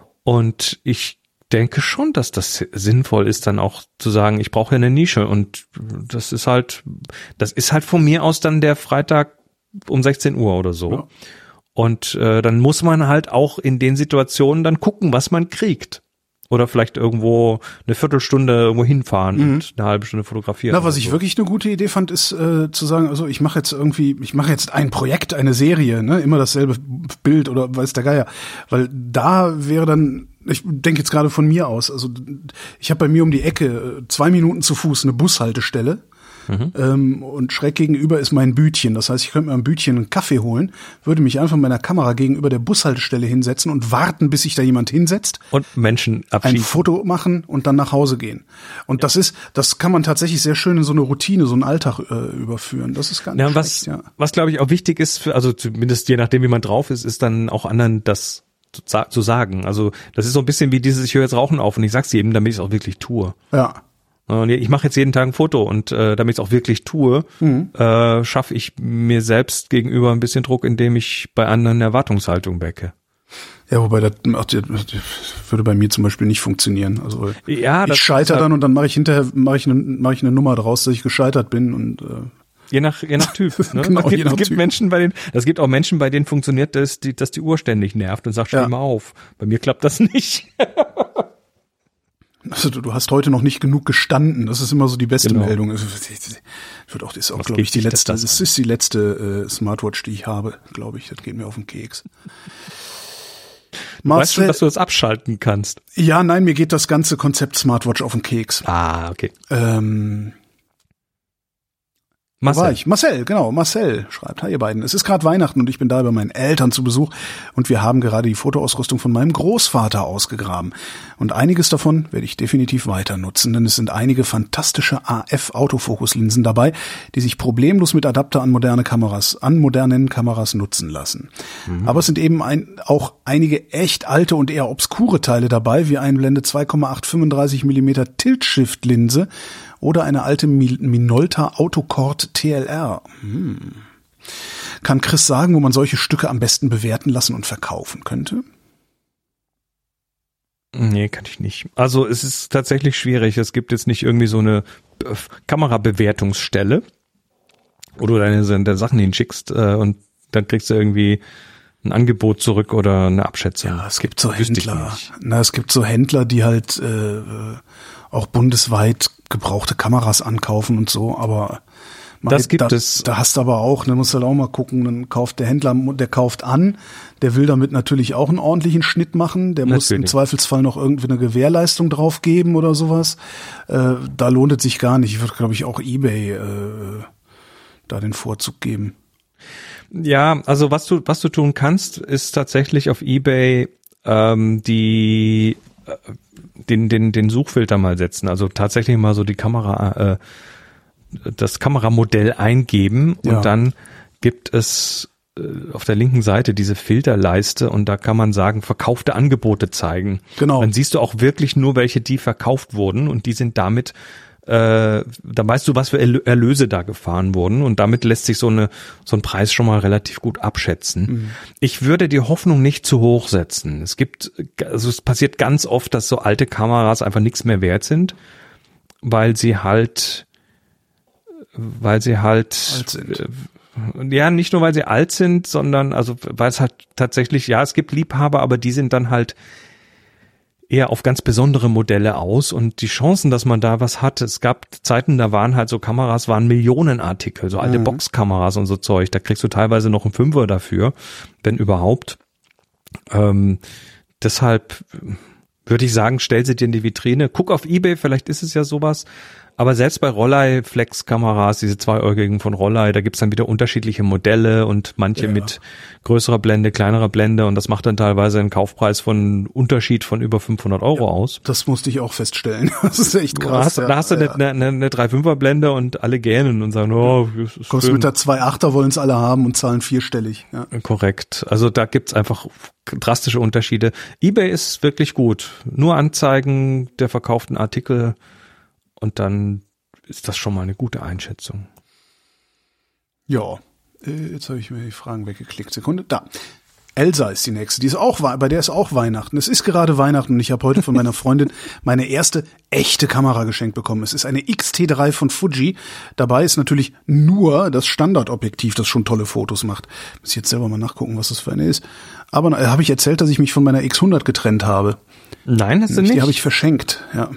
Und ich denke schon, dass das sinnvoll ist, dann auch zu sagen, ich brauche ja eine Nische, und das ist halt von mir aus dann der Freitag um 16 Uhr oder so. Ja. Und dann muss man halt auch in den Situationen dann gucken, was man kriegt. Oder vielleicht irgendwo eine Viertelstunde irgendwo hinfahren und eine halbe Stunde fotografieren. Na, was ich wirklich eine gute Idee fand, ist zu sagen, also ich mache jetzt ein Projekt, eine Serie, ne, immer dasselbe Bild oder weiß der Geier. Weil da wäre dann, ich denke jetzt gerade von mir aus, also ich habe bei mir um die Ecke 2 Minuten zu Fuß eine Bushaltestelle. Und schräg gegenüber ist mein Bütchen. Das heißt, ich könnte mir am Bütchen einen Kaffee holen, würde mich einfach mit meiner Kamera gegenüber der Bushaltestelle hinsetzen und warten, bis sich da jemand hinsetzt. Und Menschen abschießen. Ein Foto machen und dann nach Hause gehen. Und das kann man tatsächlich sehr schön in so eine Routine, so einen Alltag überführen. Das ist gar nicht schlecht. Was glaube ich auch wichtig ist, also zumindest je nachdem, wie man drauf ist dann auch anderen das zu sagen. Also das ist so ein bisschen wie dieses, ich höre jetzt Rauchen auf und ich sag's jedem, damit ich es auch wirklich tue. Ja. Und ich mache jetzt jeden Tag ein Foto und damit ich es auch wirklich tue, schaffe ich mir selbst gegenüber ein bisschen Druck, indem ich bei anderen Erwartungshaltung wecke. Ja, wobei das würde bei mir zum Beispiel nicht funktionieren. Also ja, ich scheitere dann und dann mache ich hinterher eine Nummer draus, dass ich gescheitert bin und Je nach Typ. Ne? Genau, es gibt auch Menschen, bei denen funktioniert das, dass die Uhr ständig nervt und sagt, steh mal auf. Bei mir klappt das nicht. Also du hast heute noch nicht genug gestanden. Das ist immer so die beste Meldung. Das ist auch, glaube ich, die letzte. Das ist die letzte Smartwatch, die ich habe, glaube ich. Das geht mir auf den Keks. Du weißt schon, dass du das abschalten kannst. Ja, nein, mir geht das ganze Konzept Smartwatch auf den Keks. Ah, okay. Marcel schreibt, hi ihr beiden, es ist gerade Weihnachten und ich bin da bei meinen Eltern zu Besuch und wir haben gerade die Fotoausrüstung von meinem Großvater ausgegraben. Und einiges davon werde ich definitiv weiter nutzen, denn es sind einige fantastische AF-Autofokuslinsen dabei, die sich problemlos mit Adapter an modernen Kameras nutzen lassen. Aber es sind eben auch einige echt alte und eher obskure Teile dabei, wie Einblende 2,835 mm Tilt-Shift-Linse oder eine alte Minolta Autocord TLR. Kann Chris sagen, wo man solche Stücke am besten bewerten lassen und verkaufen könnte? Nee, kann ich nicht. Also es ist tatsächlich schwierig. Es gibt jetzt nicht irgendwie so eine Kamerabewertungsstelle, wo du deine Sachen hinschickst und dann kriegst du irgendwie ein Angebot zurück oder eine Abschätzung. Ja, es gibt so Händler, die halt auch bundesweit gebrauchte Kameras ankaufen und so, aber das gibt es. Da hast du aber auch, da musst du halt auch mal gucken, dann kauft der Händler, der kauft an, der will damit natürlich auch einen ordentlichen Schnitt machen, der muss im Zweifelsfall noch irgendwie eine Gewährleistung drauf geben oder sowas. Da lohnt es sich gar nicht. Ich würde, glaube ich, auch eBay da den Vorzug geben. Ja, also was du tun kannst, ist tatsächlich auf eBay den Suchfilter mal setzen, also tatsächlich mal so die Kamera, das Kameramodell eingeben und dann gibt es auf der linken Seite diese Filterleiste und da kann man sagen, verkaufte Angebote zeigen. Genau. Dann siehst du auch wirklich nur welche, die verkauft wurden und die sind damit, da weißt du, was für Erlöse da gefahren wurden und damit lässt sich so ein Preis schon mal relativ gut abschätzen. Ich würde die Hoffnung nicht zu hoch setzen. Es passiert ganz oft, dass so alte Kameras einfach nichts mehr wert sind, weil sie halt alt sind. Ja, nicht nur, weil sie alt sind, sondern weil es halt tatsächlich, es gibt Liebhaber, aber die sind dann halt eher auf ganz besondere Modelle aus und die Chancen, dass man da was hat, es gab Zeiten, da waren halt so Kameras, waren Millionenartikel, so alte Boxkameras und so Zeug, da kriegst du teilweise noch einen Fünfer dafür, wenn überhaupt. Deshalb würde ich sagen, stell sie dir in die Vitrine. Guck auf eBay, vielleicht ist es ja sowas. Aber selbst bei Rollei-Flex-Kameras, diese zweiäugigen von Rollei, da gibt's dann wieder unterschiedliche Modelle und manche mit größerer Blende, kleinerer Blende und das macht dann teilweise einen Kaufpreis von Unterschied von über 500 Euro aus. Das musste ich auch feststellen. Das ist echt krass. Da hast du eine 3,5er Blende und alle gähnen und sagen, das ist kommst schön. Mit der 2,8er wollen's alle haben und zahlen vierstellig. Ja. Korrekt. Also da gibt's einfach drastische Unterschiede. eBay ist wirklich gut. Nur Anzeigen der verkauften Artikel. Und dann ist das schon mal eine gute Einschätzung. Ja, jetzt habe ich mir die Fragen weggeklickt. Sekunde, da. Elsa ist die nächste. Die ist auch, bei der ist auch Weihnachten. Es ist gerade Weihnachten und ich habe heute von meiner Freundin meine erste echte Kamera geschenkt bekommen. Es ist eine X-T3 von Fuji. Dabei ist natürlich nur das Standardobjektiv, das schon tolle Fotos macht. Muss ich jetzt selber mal nachgucken, was das für eine ist. Aber habe ich erzählt, dass ich mich von meiner X100 getrennt habe? Nein, hast du nicht. Die habe ich verschenkt, ja.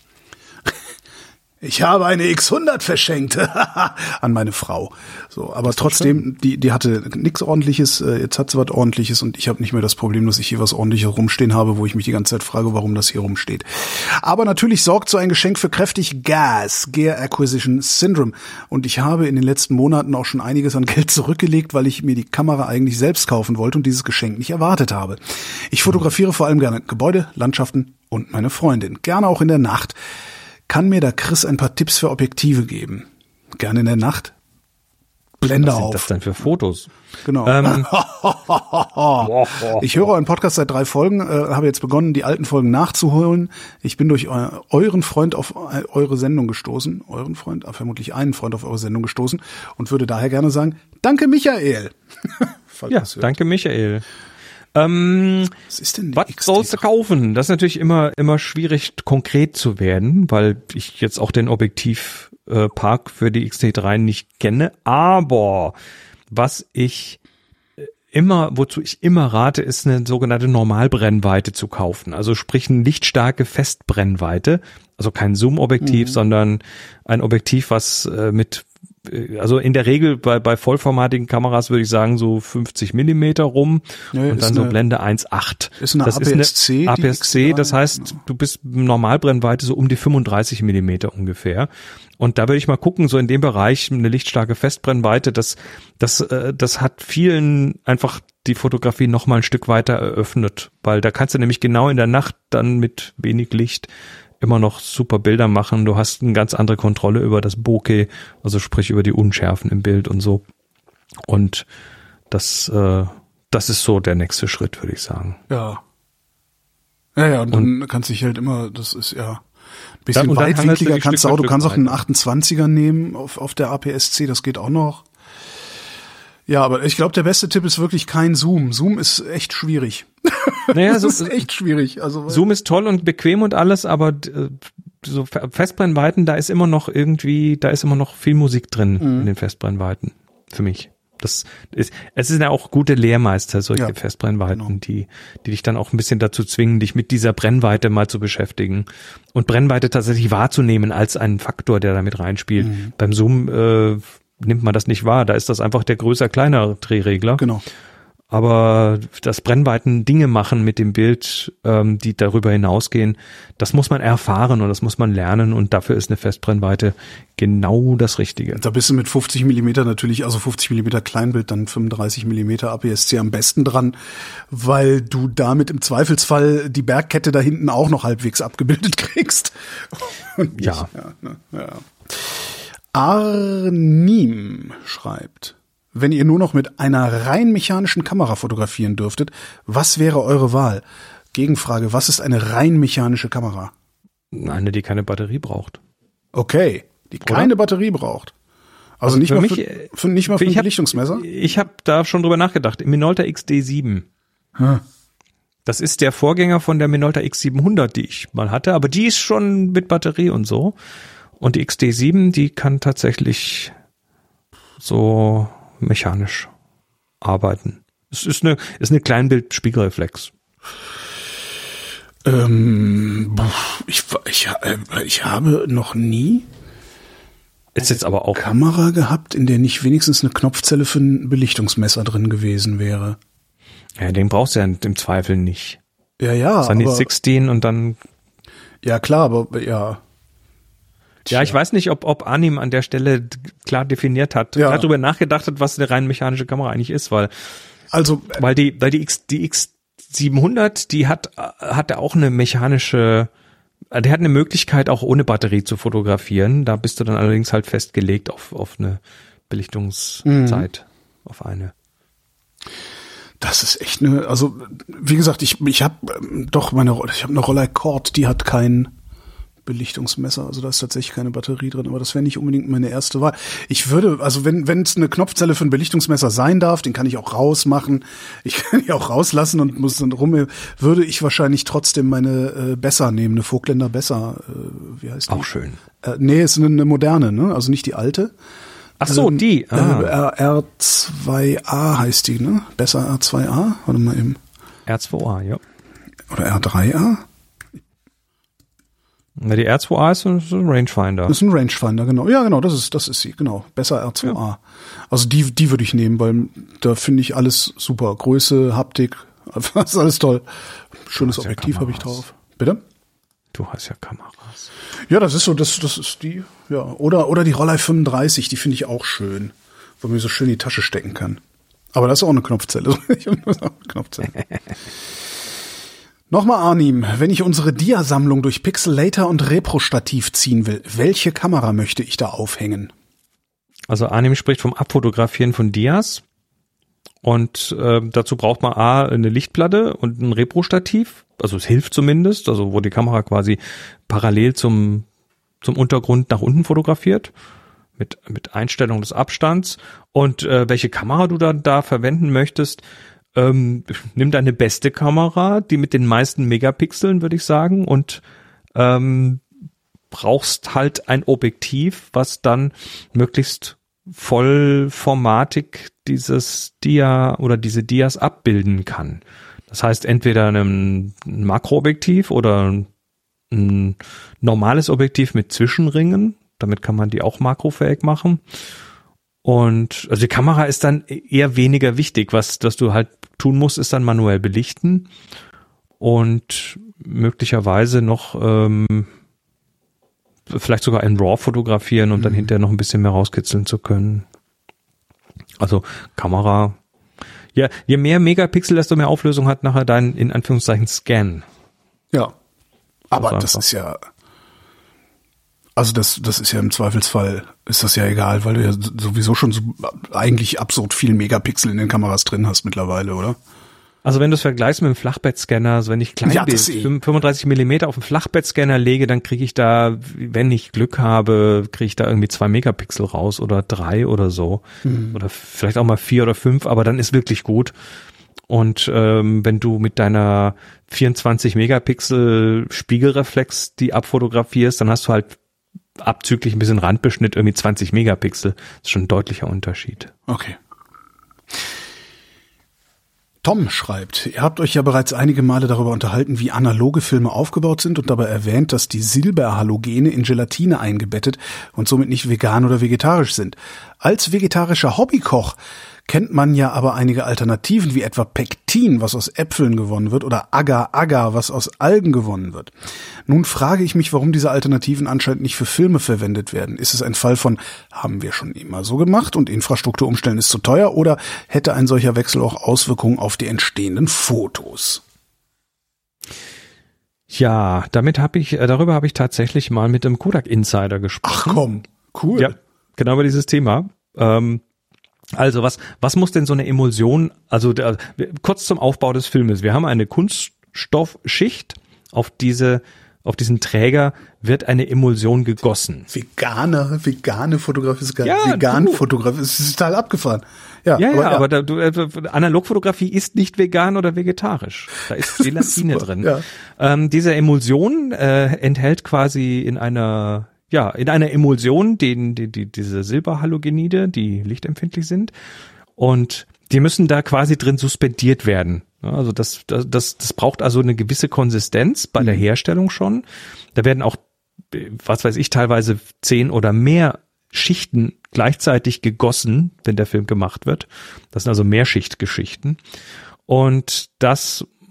Ich habe eine X100 verschenkt an meine Frau. So, aber trotzdem, die hatte nichts Ordentliches, jetzt hat sie was Ordentliches und ich habe nicht mehr das Problem, dass ich hier was Ordentliches rumstehen habe, wo ich mich die ganze Zeit frage, warum das hier rumsteht. Aber natürlich sorgt so ein Geschenk für kräftig Gas, Gear Acquisition Syndrome. Und ich habe in den letzten Monaten auch schon einiges an Geld zurückgelegt, weil ich mir die Kamera eigentlich selbst kaufen wollte und dieses Geschenk nicht erwartet habe. Ich fotografiere vor allem gerne Gebäude, Landschaften und meine Freundin. Gerne auch in der Nacht. Kann mir da Chris ein paar Tipps für Objektive geben? Gerne in der Nacht. Blende auf. Was sind das denn für Fotos? Genau. Ich höre euren Podcast seit 3 Folgen, habe jetzt begonnen, die alten Folgen nachzuholen. Ich bin durch euren Freund auf eure Sendung gestoßen. Euren Freund? Vermutlich einen Freund auf eure Sendung gestoßen und würde daher gerne sagen, danke Michael. Ja, danke Michael. Was ist denn was sollst du kaufen? Das ist natürlich immer schwierig, konkret zu werden, weil ich jetzt auch den Objektivpark für die X-T3 nicht kenne. Aber wozu ich immer rate, ist eine sogenannte Normalbrennweite zu kaufen. Also sprich eine lichtstarke Festbrennweite. Also kein Zoom-Objektiv, sondern ein Objektiv, was also in der Regel bei vollformatigen Kameras würde ich sagen so 50 Millimeter rum und dann so Blende 1,8. Ist eine APS-C. Ist eine APS-C, das heißt, du bist Normalbrennweite so um die 35 Millimeter ungefähr. Und da würde ich mal gucken, so in dem Bereich eine lichtstarke Festbrennweite, das hat vielen einfach die Fotografie noch mal ein Stück weiter eröffnet, weil da kannst du nämlich genau in der Nacht dann mit wenig Licht immer noch super Bilder machen. Du hast eine ganz andere Kontrolle über das Bokeh, also sprich über die Unschärfen im Bild und so. Und das ist so der nächste Schritt, würde ich sagen. Ja. Ja, und dann kannst du dich halt immer, das ist ja ein bisschen weitwinkliger, du kannst auch einen 28er nehmen auf der APS-C, das geht auch noch. Ja, aber ich glaube, der beste Tipp ist wirklich kein Zoom. Zoom ist echt schwierig. Naja, das ist echt schwierig. Also Zoom ist toll und bequem und alles, aber so Festbrennweiten, da ist immer noch viel Musik drin in den Festbrennweiten für mich. Es sind ja auch gute Lehrmeister, solche Festbrennweiten, genau, die dich dann auch ein bisschen dazu zwingen, dich mit dieser Brennweite mal zu beschäftigen und Brennweite tatsächlich wahrzunehmen als einen Faktor, der da mit reinspielt. Beim Zoom nimmt man das nicht wahr, da ist das einfach der größer-kleiner Drehregler. Genau. Aber das Brennweiten Dinge machen mit dem Bild, die darüber hinausgehen, das muss man erfahren und das muss man lernen und dafür ist eine Festbrennweite genau das Richtige. Da bist du mit 50 Millimeter natürlich, also 50 Millimeter Kleinbild, dann 35 Millimeter APS-C am besten dran, weil du damit im Zweifelsfall die Bergkette da hinten auch noch halbwegs abgebildet kriegst. Und ja. Arnim schreibt: Wenn ihr nur noch mit einer rein mechanischen Kamera fotografieren dürftet, was wäre eure Wahl? Gegenfrage: Was ist eine rein mechanische Kamera? Eine, die keine Batterie braucht. Okay, die keine Batterie braucht. Also nicht mal für ein Belichtungsmesser? Ich habe da schon drüber nachgedacht. Minolta XD7. Das ist der Vorgänger von der Minolta X700, die ich mal hatte, aber die ist schon mit Batterie und so. Und die XD7, die kann tatsächlich so mechanisch arbeiten. Es ist eine Kleinbild-Spiegelreflex. Ich habe noch nie ist jetzt aber auch Kamera gehabt, in der nicht wenigstens eine Knopfzelle für ein Belichtungsmesser drin gewesen wäre. Ja, den brauchst du ja im Zweifel nicht. Ja, Sunny 16 und dann. Ja, klar, aber ja. Ja, ich weiß nicht, ob Arnim an der Stelle klar definiert hat, klar darüber nachgedacht hat, was eine rein mechanische Kamera eigentlich ist, weil die X700, die hat auch eine mechanische, die hat eine Möglichkeit auch ohne Batterie zu fotografieren, da bist du dann allerdings halt festgelegt auf eine Belichtungszeit, auf eine. Das ist echt also wie gesagt, ich habe eine Rolleica Cord, die hat kein Belichtungsmesser, also da ist tatsächlich keine Batterie drin, aber das wäre nicht unbedingt meine erste Wahl. Ich würde, also wenn es eine Knopfzelle für ein Belichtungsmesser sein darf, den kann ich auch rausmachen, ich kann die auch rauslassen und muss dann würde ich wahrscheinlich trotzdem meine Besser nehmen, eine Vogtländer Besser, wie heißt die? Auch schön. Nee, ist eine moderne, ne? Also nicht die alte. Ach so, die. R2A heißt die, ne? Besser R2A? Warte mal eben. R2A, ja. Oder R3A? Na, die R2A ist ein Rangefinder. Das ist ein Rangefinder, genau. Ja, genau, das ist sie, genau. Besser R2A. Ja. Also die würde ich nehmen, weil da finde ich alles super. Größe, Haptik, das ist alles toll. Schönes Objektiv habe ich drauf. Bitte? Du hast ja Kameras. Ja, das ist die, ja. Oder die Rollei 35, die finde ich auch schön, wo man so schön in die Tasche stecken kann. Aber das ist auch eine Knopfzelle. Nochmal Arnim, wenn ich unsere Dia-Sammlung durch Pixelator und Repro-Stativ ziehen will, welche Kamera möchte ich da aufhängen? Also Arnim spricht vom Abfotografieren von Dias und dazu braucht man eine Lichtplatte und ein Repro-Stativ, also es hilft zumindest, also wo die Kamera quasi parallel zum Untergrund nach unten fotografiert, mit Einstellung des Abstands und welche Kamera du dann da verwenden möchtest, nimm deine beste Kamera, die mit den meisten Megapixeln, würde ich sagen, und brauchst halt ein Objektiv, was dann möglichst vollformatig dieses Dia oder diese Dias abbilden kann. Das heißt, entweder ein Makroobjektiv oder ein normales Objektiv mit Zwischenringen, damit kann man die auch makrofähig machen. Und also die Kamera ist dann eher weniger wichtig. Was du halt tun musst, ist dann manuell belichten und möglicherweise noch vielleicht sogar in RAW fotografieren, um dann hinterher noch ein bisschen mehr rauskitzeln zu können. Also Kamera, ja, je mehr Megapixel, desto mehr Auflösung hat nachher dein, in Anführungszeichen, Scan. Ja, aber das ist ja, also das ist ja im Zweifelsfall, ist das ja egal, weil du ja sowieso schon so eigentlich absurd viel Megapixel in den Kameras drin hast mittlerweile, oder? Also wenn du es vergleichst mit dem Flachbettscanner, also wenn ich Kleinbild 35 Millimeter auf den Flachbettscanner lege, dann kriege ich da, wenn ich Glück habe, kriege ich da irgendwie 2 Megapixel raus oder 3 oder so. Oder vielleicht auch mal 4 oder 5, aber dann ist wirklich gut. Und wenn du mit deiner 24 Megapixel Spiegelreflex die abfotografierst, dann hast du halt abzüglich ein bisschen Randbeschnitt irgendwie 20 Megapixel. Das ist schon ein deutlicher Unterschied. Okay. Tom schreibt, ihr habt euch ja bereits einige Male darüber unterhalten, wie analoge Filme aufgebaut sind und dabei erwähnt, dass die Silberhalogene in Gelatine eingebettet und somit nicht vegan oder vegetarisch sind. Als vegetarischer Hobbykoch kennt man ja aber einige Alternativen, wie etwa Pektin, was aus Äpfeln gewonnen wird, oder Agar-Agar, was aus Algen gewonnen wird. Nun frage ich mich, warum diese Alternativen anscheinend nicht für Filme verwendet werden. Ist es ein Fall von, haben wir schon immer so gemacht und Infrastruktur umstellen ist zu teuer, oder hätte ein solcher Wechsel auch Auswirkungen auf die entstehenden Fotos? Ja, darüber habe ich tatsächlich mal mit einem Kodak Insider gesprochen. Ach komm, cool. Ja, genau über dieses Thema. Also was muss denn so eine Emulsion, also kurz zum Aufbau des Filmes. Wir haben eine Kunststoffschicht, auf diesen Träger wird eine Emulsion gegossen. Vegane Fotografie ist geil. Ja, Vegan-Fotografie ist total abgefahren. Aber Analogfotografie ist nicht vegan oder vegetarisch. Da ist Gelatine drin. Ja. Diese Emulsion enthält quasi in einer Emulsion diese Silberhalogenide, die lichtempfindlich sind, und die müssen da quasi drin suspendiert werden. Also das braucht also eine gewisse Konsistenz bei der Herstellung schon. Da werden auch, was weiß ich, teilweise 10 oder mehr Schichten gleichzeitig gegossen, wenn der Film gemacht wird. Das sind also Mehrschichtgeschichten. Und das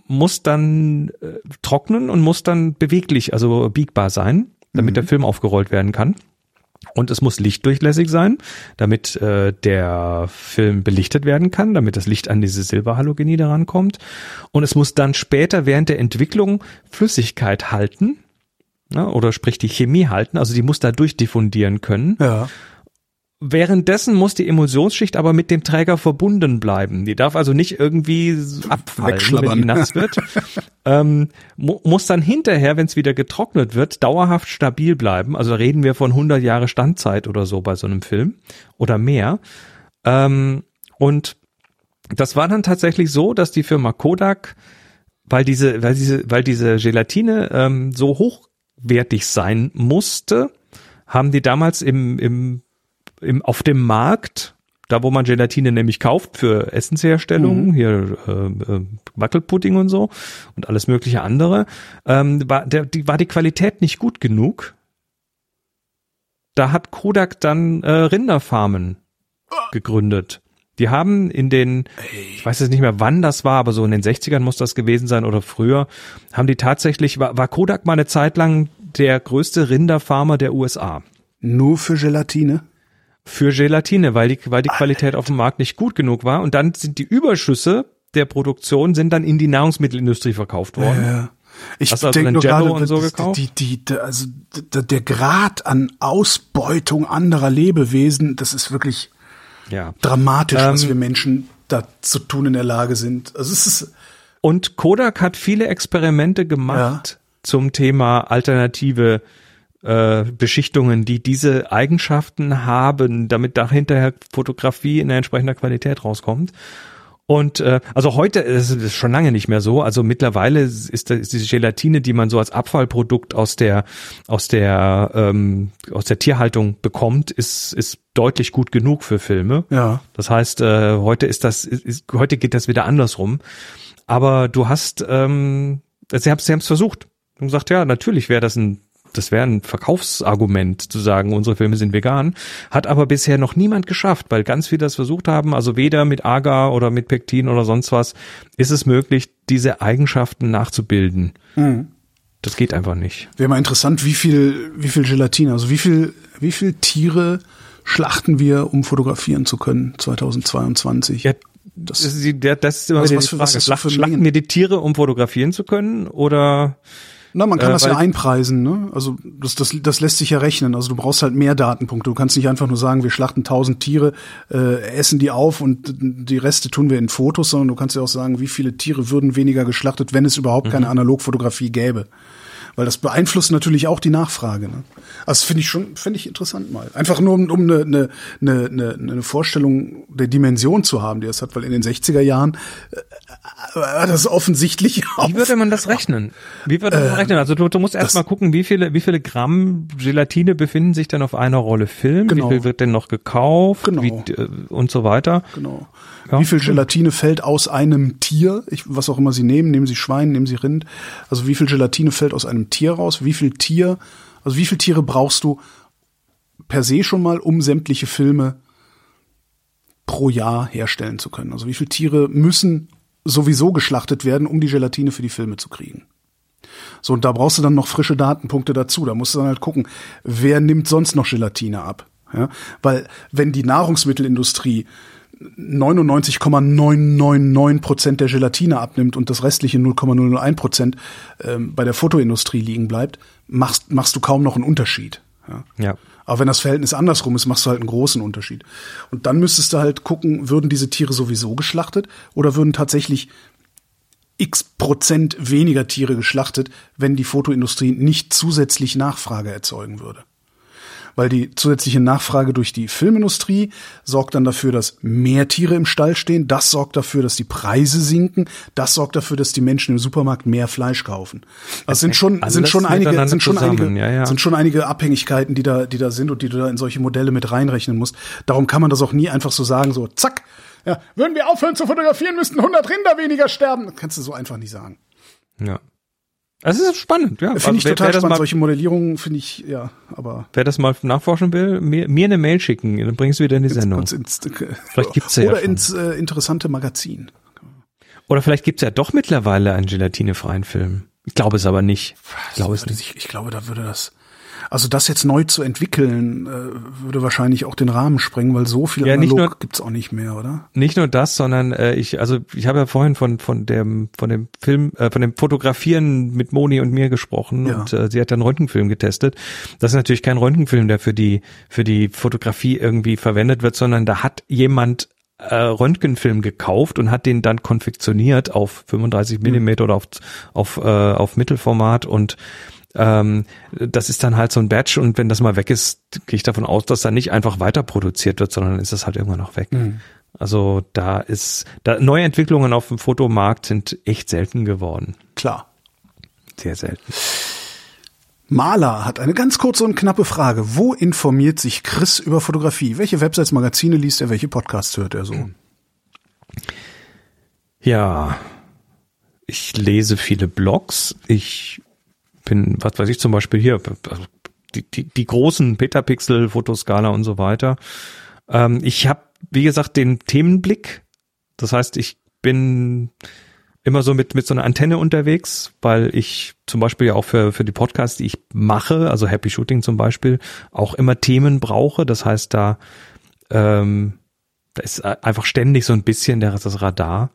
muss dann trocknen und muss dann beweglich, also biegbar sein, damit der Film aufgerollt werden kann. Und es muss lichtdurchlässig sein, damit der Film belichtet werden kann, damit das Licht an diese Silberhalogenide rankommt. Und es muss dann später während der Entwicklung Flüssigkeit halten, ne, oder sprich die Chemie halten, also die muss da durchdiffundieren können. Ja. Währenddessen muss die Emulsionsschicht aber mit dem Träger verbunden bleiben. Die darf also nicht irgendwie abfallen, wenn die nass wird. Muss dann hinterher, wenn es wieder getrocknet wird, dauerhaft stabil bleiben. Also da reden wir von 100 Jahre Standzeit oder so bei so einem Film oder mehr. Und das war dann tatsächlich so, dass die Firma Kodak, weil diese Gelatine so hochwertig sein musste, haben die damals auf dem Markt, da wo man Gelatine nämlich kauft für Essensherstellung, hier Wackelpudding und so und alles mögliche andere, war die Qualität nicht gut genug. Da hat Kodak dann Rinderfarmen gegründet. Die haben ich weiß jetzt nicht mehr wann das war, aber so in den 60ern muss das gewesen sein oder früher, haben die tatsächlich, war Kodak mal eine Zeit lang der größte Rinderfarmer der USA. Nur für Gelatine? Für Gelatine, weil die Qualität auf dem Markt nicht gut genug war. Und dann sind die Überschüsse der Produktion sind dann in die Nahrungsmittelindustrie verkauft worden. Ja. Ich denke nur gerade, und so gekauft? Der Grad an Ausbeutung anderer Lebewesen, das ist wirklich dramatisch, was wir Menschen da zu tun in der Lage sind. Also es ist und Kodak hat viele Experimente gemacht zum Thema alternative Beschichtungen, die diese Eigenschaften haben, damit da hinterher Fotografie in entsprechender Qualität rauskommt. Und also heute ist es schon lange nicht mehr so. Also mittlerweile ist diese Gelatine, die man so als Abfallprodukt aus der Tierhaltung bekommt, ist deutlich gut genug für Filme. Ja. Das heißt, heute geht das wieder andersrum. Aber du hast, sie haben es versucht und gesagt, ja, natürlich wäre das ein Verkaufsargument zu sagen, unsere Filme sind vegan, hat aber bisher noch niemand geschafft, weil ganz viele das versucht haben, also weder mit Agar oder mit Pektin oder sonst was ist es möglich, diese Eigenschaften nachzubilden. Das geht einfach nicht. Wäre mal interessant, wie viel Gelatine, also wie viel Tiere schlachten wir, um fotografieren zu können 2022? Ja, das ist immer wieder die Frage. Schlachten wir die Tiere, um fotografieren zu können, oder? Na, man kann das ja einpreisen, ne? Also das lässt sich ja rechnen. Also du brauchst halt mehr Datenpunkte. Du kannst nicht einfach nur sagen, wir schlachten 1000 Tiere, essen die auf und die Reste tun wir in Fotos, sondern du kannst ja auch sagen, wie viele Tiere würden weniger geschlachtet, wenn es überhaupt keine Analogfotografie gäbe. Weil das beeinflusst natürlich auch die Nachfrage. Ne? Also finde ich interessant mal. Einfach nur um eine Vorstellung der Dimension zu haben, die es hat, weil in den 60er Jahren war das offensichtlich auch. Wie würde man das rechnen? Also du musst erst mal gucken, wie viele Gramm Gelatine befinden sich denn auf einer Rolle Film? Genau. Wie viel wird denn noch gekauft? Genau. Und so weiter. Genau. Ja, wie viel Gelatine fällt aus einem Tier? Was auch immer Sie nehmen Sie Schwein, nehmen Sie Rind. Also wie viel Gelatine fällt aus einem Tier raus? Wie viele Tiere brauchst du per se schon mal, um sämtliche Filme pro Jahr herstellen zu können? Also wie viele Tiere müssen sowieso geschlachtet werden, um die Gelatine für die Filme zu kriegen? So, und da brauchst du dann noch frische Datenpunkte dazu. Da musst du dann halt gucken, wer nimmt sonst noch Gelatine ab? Ja? Weil wenn die Nahrungsmittelindustrie 99,999% der Gelatine abnimmt und das restliche 0,001% bei der Fotoindustrie liegen bleibt, machst du kaum noch einen Unterschied. Ja. Aber wenn das Verhältnis andersrum ist, machst du halt einen großen Unterschied. Und dann müsstest du halt gucken, würden diese Tiere sowieso geschlachtet oder würden tatsächlich x% weniger Tiere geschlachtet, wenn die Fotoindustrie nicht zusätzlich Nachfrage erzeugen würde. Weil die zusätzliche Nachfrage durch die Filmindustrie sorgt dann dafür, dass mehr Tiere im Stall stehen. Das sorgt dafür, dass die Preise sinken. Das sorgt dafür, dass die Menschen im Supermarkt mehr Fleisch kaufen. Das sind schon einige Abhängigkeiten, die da sind und die du da in solche Modelle mit reinrechnen musst. Darum kann man das auch nie einfach so sagen, so zack. Ja, würden wir aufhören zu fotografieren, müssten 100 Rinder weniger sterben. Das kannst du so einfach nicht sagen. Ja. Das ist spannend, ja. Finde ich total spannend. Solche Modellierungen finde ich, ja, aber. Wer das mal nachforschen will, mir eine Mail schicken, dann bringst du wieder in die Sendung. Vielleicht gibt's ja. Oder ins interessante Magazin. Oder vielleicht gibt's ja doch mittlerweile einen gelatinefreien Film. Ich glaube es aber nicht. Ich glaube, da würde das jetzt neu zu entwickeln, würde wahrscheinlich auch den Rahmen sprengen, weil so viel analog gibt's auch nicht mehr, oder? Nicht nur das, sondern ich habe ja vorhin von dem Film, von dem Fotografieren mit Moni und mir gesprochen, und sie hat einen Röntgenfilm getestet. Das ist natürlich kein Röntgenfilm, der für die Fotografie irgendwie verwendet wird, sondern da hat jemand Röntgenfilm gekauft und hat den dann konfektioniert auf 35 Millimeter oder auf Mittelformat, und das ist dann halt so ein Batch, und wenn das mal weg ist, gehe ich davon aus, dass da nicht einfach weiter produziert wird, sondern ist das halt irgendwann noch weg. Also neue Entwicklungen auf dem Fotomarkt sind echt selten geworden. Klar. Sehr selten. Maler hat eine ganz kurze und knappe Frage. Wo informiert sich Chris über Fotografie? Welche Websites, Magazine liest er? Welche Podcasts hört er so? Ja, ich lese viele Blogs. Ich bin, was weiß ich, zum Beispiel hier, die großen Petapixel, Fotoskala und so weiter. Ich habe, wie gesagt, den Themenblick. Das heißt, ich bin immer so mit so einer Antenne unterwegs, weil ich zum Beispiel ja auch für die Podcasts, die ich mache, also Happy Shooting zum Beispiel, auch immer Themen brauche. Das heißt, da ist einfach ständig so ein bisschen das Radar.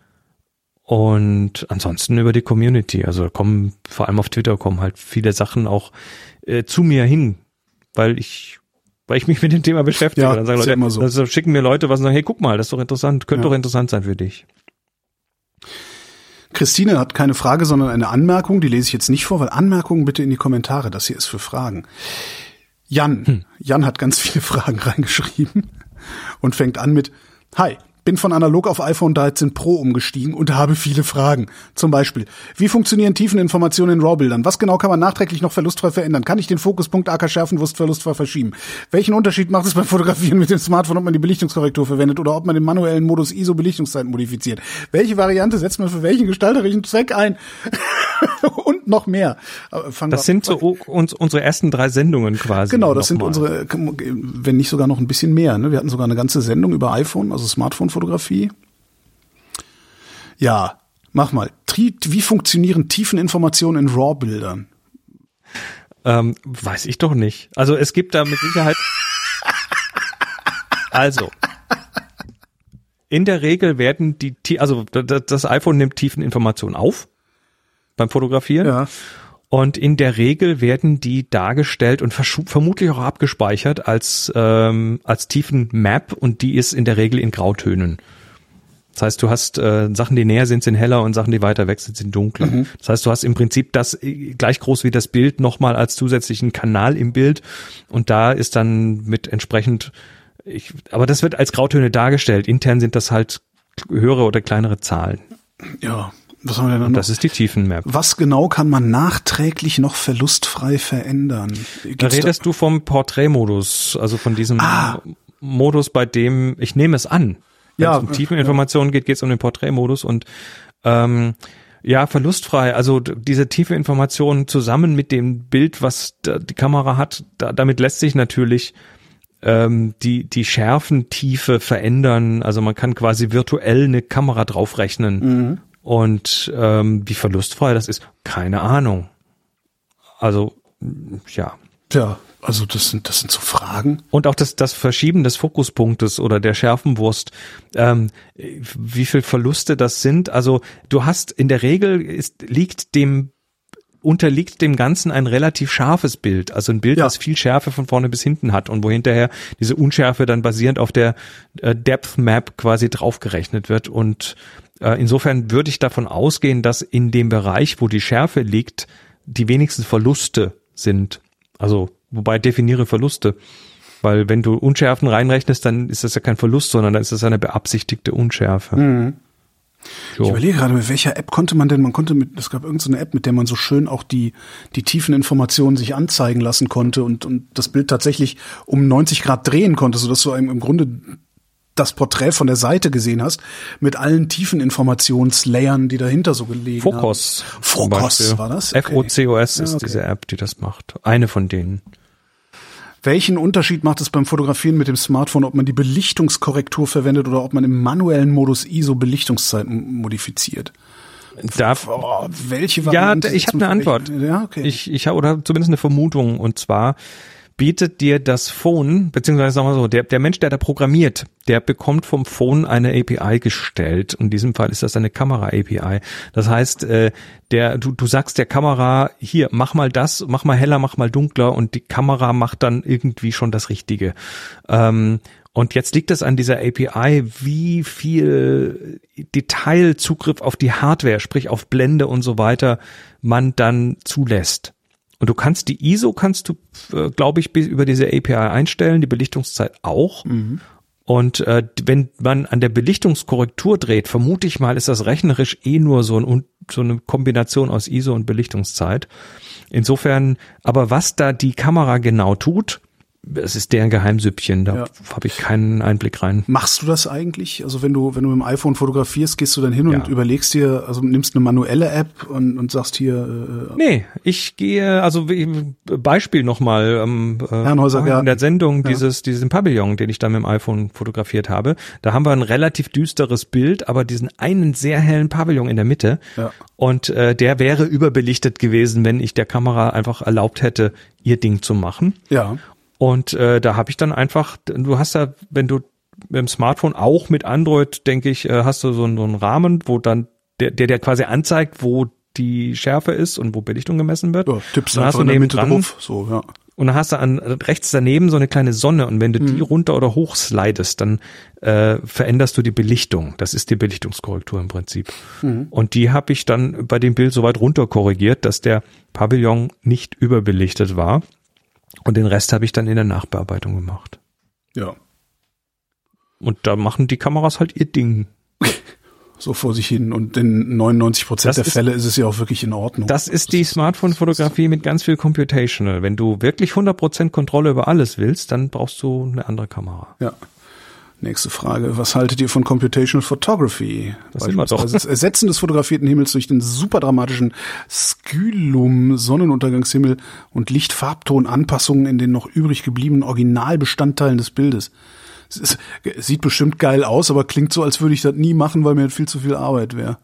Und ansonsten über die Community. Also vor allem auf Twitter kommen halt viele Sachen auch zu mir hin, weil ich mich mit dem Thema beschäftige. Ja, dann sagen Leute, immer so. Also schicken mir Leute was und sagen, hey, guck mal, das ist doch interessant, könnte doch interessant sein für dich. Christine hat keine Frage, sondern eine Anmerkung, die lese ich jetzt nicht vor, weil Anmerkungen bitte in die Kommentare, das hier ist für Fragen. Jan hat ganz viele Fragen reingeschrieben und fängt an mit: Hi, bin von analog auf iPhone 13 Pro umgestiegen und habe viele Fragen. Zum Beispiel, wie funktionieren Tiefeninformationen in RAW-Bildern? Was genau kann man nachträglich noch verlustfrei verändern? Kann ich den Fokuspunkt AK schärfen, verlustfrei verschieben? Welchen Unterschied macht es beim Fotografieren mit dem Smartphone, ob man die Belichtungskorrektur verwendet oder ob man den manuellen Modus ISO-Belichtungszeit modifiziert? Welche Variante setzt man für welchen gestalterischen Zweck ein? Und noch mehr. Das sind so unsere ersten 3 Sendungen quasi. Genau, das sind unsere, wenn nicht sogar noch ein bisschen mehr. Ne? Wir hatten sogar eine ganze Sendung über iPhone, also Smartphone-Fotografie. Ja, mach mal. Wie funktionieren Tiefeninformationen in RAW-Bildern? Weiß ich doch nicht. Also es gibt da mit Sicherheit... Also, in der Regel werden das iPhone nimmt Tiefeninformationen auf beim Fotografieren. Ja. Und in der Regel werden die dargestellt und vermutlich auch abgespeichert als Tiefenmap, und die ist in der Regel in Grautönen. Das heißt, du hast Sachen, die näher sind heller, und Sachen, die weiter weg sind dunkler. Das heißt, du hast im Prinzip das gleich groß wie das Bild nochmal als zusätzlichen Kanal im Bild, und da ist dann mit entsprechend, aber das wird als Grautöne dargestellt. Intern sind das halt höhere oder kleinere Zahlen. Ja. Was haben wir denn noch? Das ist die Tiefenmap. Was genau kann man nachträglich noch verlustfrei verändern? Da redest du vom Porträtmodus, also von diesem Modus, bei dem, ich nehme es an, wenn es um Tiefeninformationen geht es um den Porträtmodus, und verlustfrei, also diese tiefe Information zusammen mit dem Bild, was die Kamera hat, damit lässt sich natürlich die Schärfentiefe verändern. Also man kann quasi virtuell eine Kamera draufrechnen. Und wie verlustfrei das ist, keine Ahnung. Also, ja. Tja, also das sind so Fragen. Und auch das Verschieben des Fokuspunktes oder der Schärfenwurst, wie viel Verluste das sind. Also du hast in der Regel unterliegt dem Ganzen ein relativ scharfes Bild, also ein Bild, das viel Schärfe von vorne bis hinten hat und wo hinterher diese Unschärfe dann basierend auf der Depth Map quasi draufgerechnet wird. Und insofern würde ich davon ausgehen, dass in dem Bereich, wo die Schärfe liegt, die wenigsten Verluste sind. Also, wobei definiere Verluste. Weil wenn du Unschärfen reinrechnest, dann ist das ja kein Verlust, sondern dann ist das eine beabsichtigte Unschärfe. So. Ich überlege gerade, mit welcher App es gab irgendeine App, mit der man so schön auch die tiefen Informationen sich anzeigen lassen konnte und das Bild tatsächlich um 90 Grad drehen konnte, sodass du im Grunde das Porträt von der Seite gesehen hast, mit allen tiefen Informationslayern, die dahinter so gelegen Focus. haben. Focus war das? Okay. FOCOS ist diese App, die das macht. Eine von denen. Welchen Unterschied macht es beim Fotografieren mit dem Smartphone, ob man die Belichtungskorrektur verwendet oder ob man im manuellen Modus ISO Belichtungszeit modifiziert? Welche Variante? Ja, ich habe eine Antwort. Ja, okay. Ich habe oder zumindest eine Vermutung, und zwar bietet dir das Phone, beziehungsweise sagen wir so, der Mensch, der da programmiert, der bekommt vom Phone eine API gestellt. In diesem Fall ist das eine Kamera-API. Das heißt, du sagst der Kamera, hier, mach mal das, mach mal heller, mach mal dunkler, und die Kamera macht dann irgendwie schon das Richtige. Und jetzt liegt es an dieser API, wie viel Detailzugriff auf die Hardware, sprich auf Blende und so weiter, man dann zulässt. Und du kannst die ISO, glaube ich, über diese API einstellen, die Belichtungszeit auch. Mhm. Und wenn man an der Belichtungskorrektur dreht, vermute ich mal, ist das rechnerisch nur so eine Kombination aus ISO und Belichtungszeit. Insofern, aber was da die Kamera genau tut, es ist deren Geheimsüppchen, da habe ich keinen Einblick rein. Machst du das eigentlich? Also wenn du mit dem iPhone fotografierst, gehst du dann hin und überlegst dir, also nimmst eine manuelle App und sagst hier... Nee, ich gehe, also Beispiel nochmal, Herrenhäuser, in der Sendung diesen Pavillon, den ich da mit dem iPhone fotografiert habe, da haben wir ein relativ düsteres Bild, aber diesen einen sehr hellen Pavillon in der Mitte, und der wäre überbelichtet gewesen, wenn ich der Kamera einfach erlaubt hätte, ihr Ding zu machen. Ja. Und da habe ich dann einfach, du hast ja, wenn du mit dem Smartphone auch mit Android, denke ich, hast du so einen Rahmen, wo dann der quasi anzeigt, wo die Schärfe ist und wo Belichtung gemessen wird. Ja, tippst dann hast du neben dran drauf, so, ja. Und dann hast du rechts daneben so eine kleine Sonne, und wenn du die runter oder hoch slidest, dann veränderst du die Belichtung. Das ist die Belichtungskorrektur im Prinzip. Mhm. Und die habe ich dann bei dem Bild so weit runter korrigiert, dass der Pavillon nicht überbelichtet war. Und den Rest habe ich dann in der Nachbearbeitung gemacht. Ja. Und da machen die Kameras halt ihr Ding. So vor sich hin. Und in 99% der Fälle ist es ja auch wirklich in Ordnung. Das ist die Smartphone-Fotografie mit ganz viel Computational. Wenn du wirklich 100% Kontrolle über alles willst, dann brauchst du eine andere Kamera. Ja. Nächste Frage. Was haltet ihr von Computational Photography? Das sind wir doch. Das Ersetzen des fotografierten Himmels durch den super dramatischen Skylum, Sonnenuntergangshimmel und Licht-Farbton-Anpassungen in den noch übrig gebliebenen Originalbestandteilen des Bildes. Es sieht bestimmt geil aus, aber klingt so, als würde ich das nie machen, weil mir viel zu viel Arbeit wäre.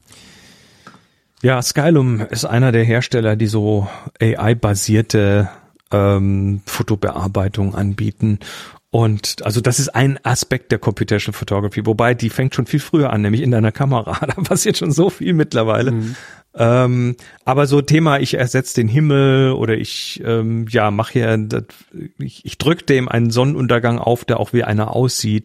Ja, Skylum ist einer der Hersteller, die so AI-basierte Fotobearbeitung anbieten. Und also das ist ein Aspekt der Computational Photography, wobei die fängt schon viel früher an, nämlich in deiner Kamera. Da passiert schon so viel mittlerweile. Mhm. Aber so Thema, ich ersetze den Himmel oder ich mache hier, ich drücke dem einen Sonnenuntergang auf, der auch wie einer aussieht.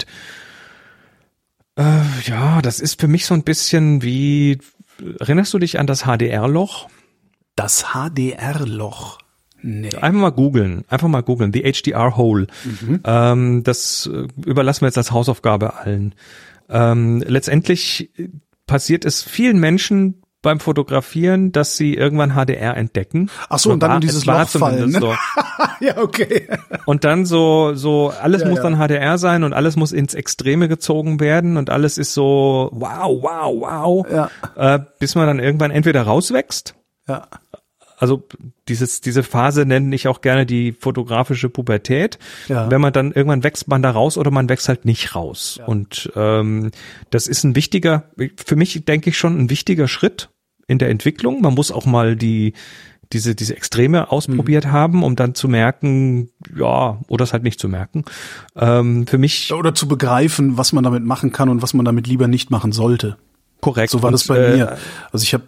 Das ist für mich so ein bisschen wie, erinnerst du dich an das HDR-Loch? Das HDR-Loch? Nee. Einfach mal googeln, the HDR Hole. Mhm. Das überlassen wir jetzt als Hausaufgabe allen. Letztendlich passiert es vielen Menschen beim Fotografieren, dass sie irgendwann HDR entdecken. Ach so, und dann in dieses Loch fallen. Ne? So. Ja, okay. Und dann so alles muss dann HDR sein und alles muss ins Extreme gezogen werden und alles ist so wow. Ja. Bis man dann irgendwann entweder rauswächst. Ja. Also diese Phase nenne ich auch gerne die fotografische Pubertät. Ja. Wenn man dann irgendwann wächst man da raus oder man wächst halt nicht raus. Ja. Und das ist für mich denke ich schon ein wichtiger Schritt in der Entwicklung. Man muss auch mal diese Extreme ausprobiert haben, um dann zu merken, oder es halt nicht zu merken. Für mich oder zu begreifen, was man damit machen kann und was man damit lieber nicht machen sollte. Korrekt. So war das bei mir. Also ich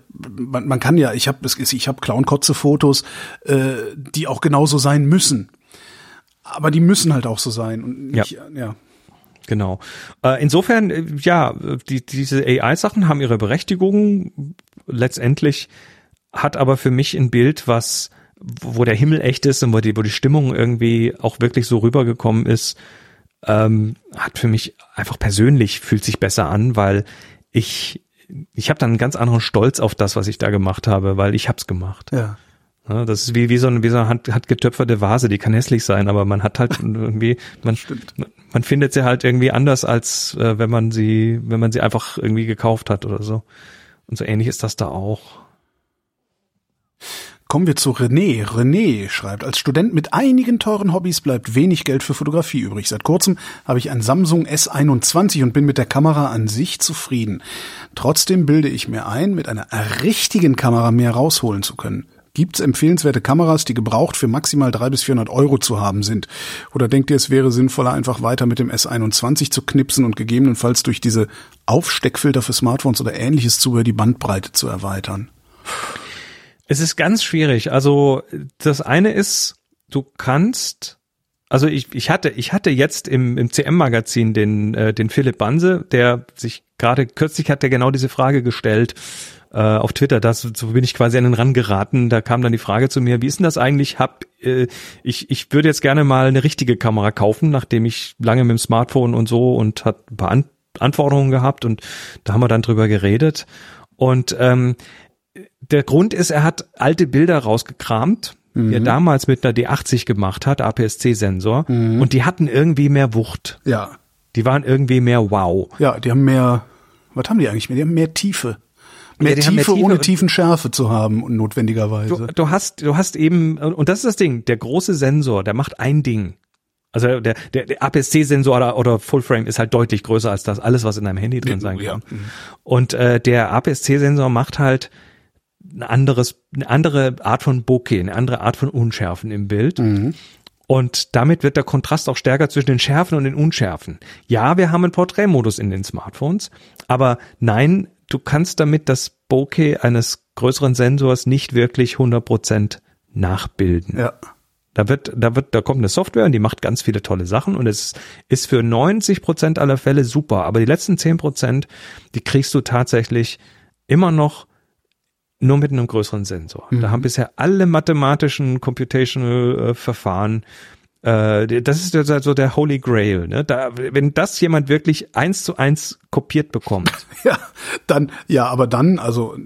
habe Clown-Kotze-Fotos, die auch genauso sein müssen. Aber die müssen halt auch so sein. Und nicht, ja. Genau. Insofern, diese AI-Sachen haben ihre Berechtigung. Letztendlich hat aber für mich ein Bild, wo der Himmel echt ist und wo die Stimmung irgendwie auch wirklich so rübergekommen ist, hat für mich einfach persönlich fühlt sich besser an, weil ich habe dann einen ganz anderen Stolz auf das, was ich da gemacht habe, weil ich hab's gemacht. Ja. Das ist wie so eine handgetöpferte Vase, die kann hässlich sein, aber man hat halt irgendwie, man findet sie halt irgendwie anders, als wenn man sie einfach irgendwie gekauft hat oder so. Und so ähnlich ist das da auch. Kommen wir zu René. René schreibt, als Student mit einigen teuren Hobbys bleibt wenig Geld für Fotografie übrig. Seit kurzem habe ich ein Samsung S21 und bin mit der Kamera an sich zufrieden. Trotzdem bilde ich mir ein, mit einer richtigen Kamera mehr rausholen zu können. Gibt's empfehlenswerte Kameras, die gebraucht für maximal 300 bis 400 Euro zu haben sind? Oder denkt ihr, es wäre sinnvoller, einfach weiter mit dem S21 zu knipsen und gegebenenfalls durch diese Aufsteckfilter für Smartphones oder ähnliches Zubehör die Bandbreite zu erweitern? Es ist ganz schwierig. Also das eine ist, du kannst, also ich hatte jetzt im CM-Magazin den Philipp Banse, der sich gerade kürzlich hat der genau diese Frage gestellt auf Twitter. So bin ich quasi an den rangeraten. Da kam dann die Frage zu mir, wie ist denn das eigentlich? Ich würde jetzt gerne mal eine richtige Kamera kaufen, nachdem ich lange mit dem Smartphone und so und hat ein paar Anforderungen gehabt und da haben wir dann drüber geredet. Und der Grund ist, er hat alte Bilder rausgekramt, die er damals mit einer D80 gemacht hat, APS-C-Sensor, und die hatten irgendwie mehr Wucht. Ja. Die waren irgendwie mehr wow. Ja, die haben mehr, was haben die eigentlich mehr? Die haben mehr Tiefe. Mehr Tiefe, ohne Tiefenschärfe zu haben, notwendigerweise. Du hast eben, und das ist das Ding, der große Sensor, der macht ein Ding. Also der APS-C-Sensor oder Full-Frame ist halt deutlich größer als das alles, was in deinem Handy drin sein kann. Ja. Und der APS-C-Sensor macht halt eine andere Art von Bokeh, eine andere Art von Unschärfen im Bild. Und damit wird der Kontrast auch stärker zwischen den Schärfen und den Unschärfen. Ja, wir haben einen Porträtmodus in den Smartphones, aber nein, du kannst damit das Bokeh eines größeren Sensors nicht wirklich 100% nachbilden. Ja. Da kommt eine Software und die macht ganz viele tolle Sachen und es ist für 90% aller Fälle super, aber die letzten 10%, die kriegst du tatsächlich immer noch nur mit einem größeren Sensor. Da haben bisher alle mathematischen Computational Verfahren, das ist so der Holy Grail, ne? Wenn das jemand wirklich 1:1 kopiert bekommt. Aber dann,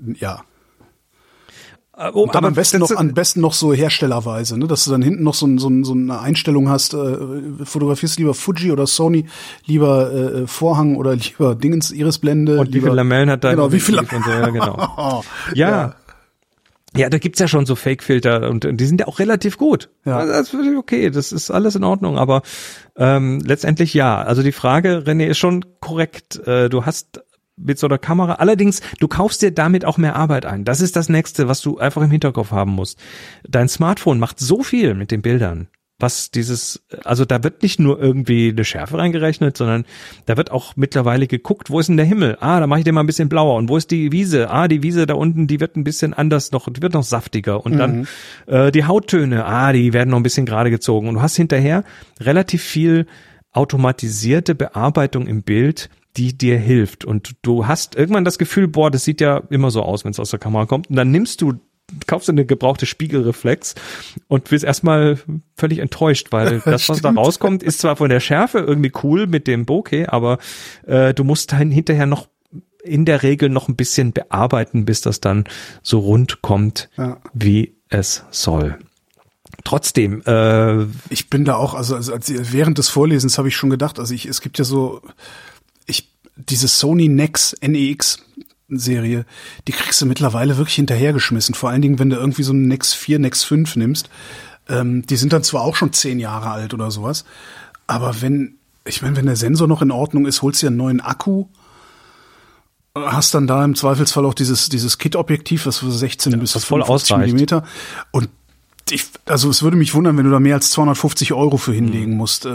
Und dann am besten noch so herstellerweise, ne, dass du dann hinten noch so eine Einstellung hast, fotografierst lieber Fuji oder Sony, lieber Vorhang oder lieber Dingens, Irisblende. Und wie viele Lamellen hat dein wie viele und so, ja, genau. Ja, da gibt's ja schon so Fake-Filter und die sind ja auch relativ gut. Ja. Also das ist okay, das ist alles in Ordnung, aber letztendlich ja. Also die Frage, René, ist schon korrekt. Du hast mit so einer Kamera, allerdings, du kaufst dir damit auch mehr Arbeit ein. Das ist das Nächste, was du einfach im Hinterkopf haben musst. Dein Smartphone macht so viel mit den Bildern, also da wird nicht nur irgendwie eine Schärfe reingerechnet, sondern da wird auch mittlerweile geguckt, wo ist denn der Himmel? Da mache ich den mal ein bisschen blauer. Und wo ist die Wiese? Die Wiese da unten, die wird ein bisschen anders die wird noch saftiger. Und dann die Hauttöne, die werden noch ein bisschen gerade gezogen. Und du hast hinterher relativ viel automatisierte Bearbeitung im Bild, die dir hilft. Und du hast irgendwann das Gefühl, das sieht ja immer so aus, wenn es aus der Kamera kommt. Und dann kaufst du eine gebrauchte Spiegelreflex und bist erstmal völlig enttäuscht, weil das, was da rauskommt, ist zwar von der Schärfe irgendwie cool mit dem Bokeh, aber du musst dann hinterher noch in der Regel noch ein bisschen bearbeiten, bis das dann so rund kommt, wie es soll. Trotzdem, ich bin da auch, also während des Vorlesens habe ich schon gedacht, es gibt ja so, diese Sony NEX Serie, die kriegst du mittlerweile wirklich hinterhergeschmissen. Vor allen Dingen, wenn du irgendwie so einen NEX 4, NEX 5 nimmst. Die sind dann zwar auch schon 10 Jahre alt oder sowas, aber wenn der Sensor noch in Ordnung ist, holst du dir einen neuen Akku, hast dann da im Zweifelsfall auch dieses Kit-Objektiv, was für 16 bis 50 Millimeter. Und es würde mich wundern, wenn du da mehr als 250 Euro für hinlegen musst.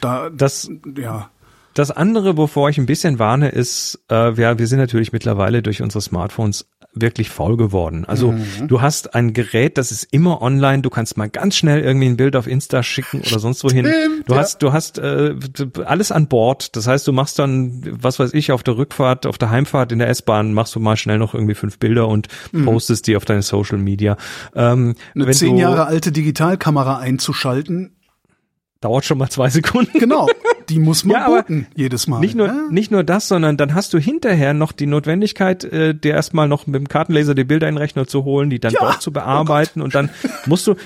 Das andere, wovor ich ein bisschen warne, ist, wir sind natürlich mittlerweile durch unsere Smartphones wirklich faul geworden. Also du hast ein Gerät, das ist immer online, du kannst mal ganz schnell irgendwie ein Bild auf Insta schicken oder sonst wohin. Du hast alles an Bord. Das heißt, du machst dann, was weiß ich, auf der Rückfahrt, auf der Heimfahrt in der S-Bahn, machst du mal schnell noch irgendwie 5 Bilder und postest die auf deine Social Media. Eine 10 Jahre alte Digitalkamera einzuschalten, dauert schon mal 2 Sekunden. Genau, die muss man booten jedes Mal. Nicht nur das, sondern dann hast du hinterher noch die Notwendigkeit, dir erstmal noch mit dem Kartenlaser die Bilder in den Rechner zu holen, die dann dort zu bearbeiten und dann musst du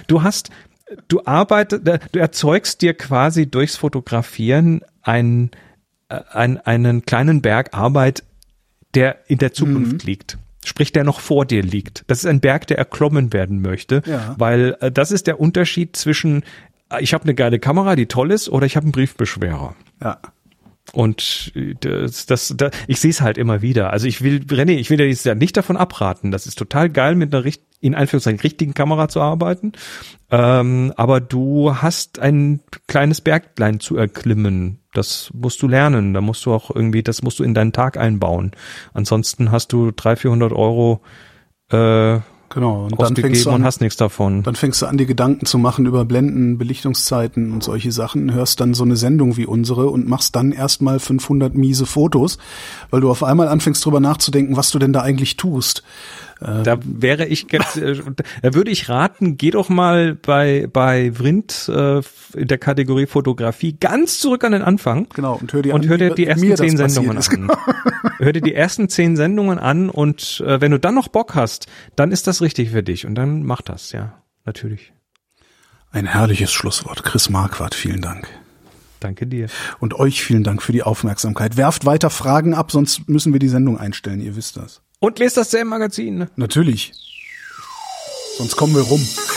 erzeugst dir quasi durchs Fotografieren einen kleinen Berg Arbeit, der in der Zukunft liegt. sprich der noch vor dir liegt. Das ist ein Berg, der erklommen werden möchte, weil das ist der Unterschied zwischen ich habe eine geile Kamera, die toll ist, oder ich habe einen Briefbeschwerer. Ja. Und ich sehe es halt immer wieder. Also ich will dir jetzt ja nicht davon abraten. Das ist total geil, mit einer in Anführungszeichen richtigen Kamera zu arbeiten. Aber du hast ein kleines Berglein zu erklimmen. Das musst du lernen. Da musst du auch irgendwie, das musst du in deinen Tag einbauen. Ansonsten hast du 300-400 Euro genau, und dann fängst du an, und hast nichts davon. Dann fängst du an, dir Gedanken zu machen über Blenden, Belichtungszeiten und solche Sachen, hörst dann so eine Sendung wie unsere und machst dann erstmal 500 miese Fotos, weil du auf einmal anfängst drüber nachzudenken, was du denn da eigentlich tust. Da würde ich raten, geh doch mal bei Vrind in der Kategorie Fotografie ganz zurück an den Anfang. Genau, und hör dir die ersten 10 Sendungen an. Hör dir die ersten 10 Sendungen an und wenn du dann noch Bock hast, dann ist das richtig für dich und dann mach das, ja, natürlich. Ein herrliches Schlusswort. Chris Marquardt, vielen Dank. Danke dir. Und euch vielen Dank für die Aufmerksamkeit. Werft weiter Fragen ab, sonst müssen wir die Sendung einstellen, ihr wisst das. Und lest das CM-Magazin. Natürlich. Sonst kommen wir rum.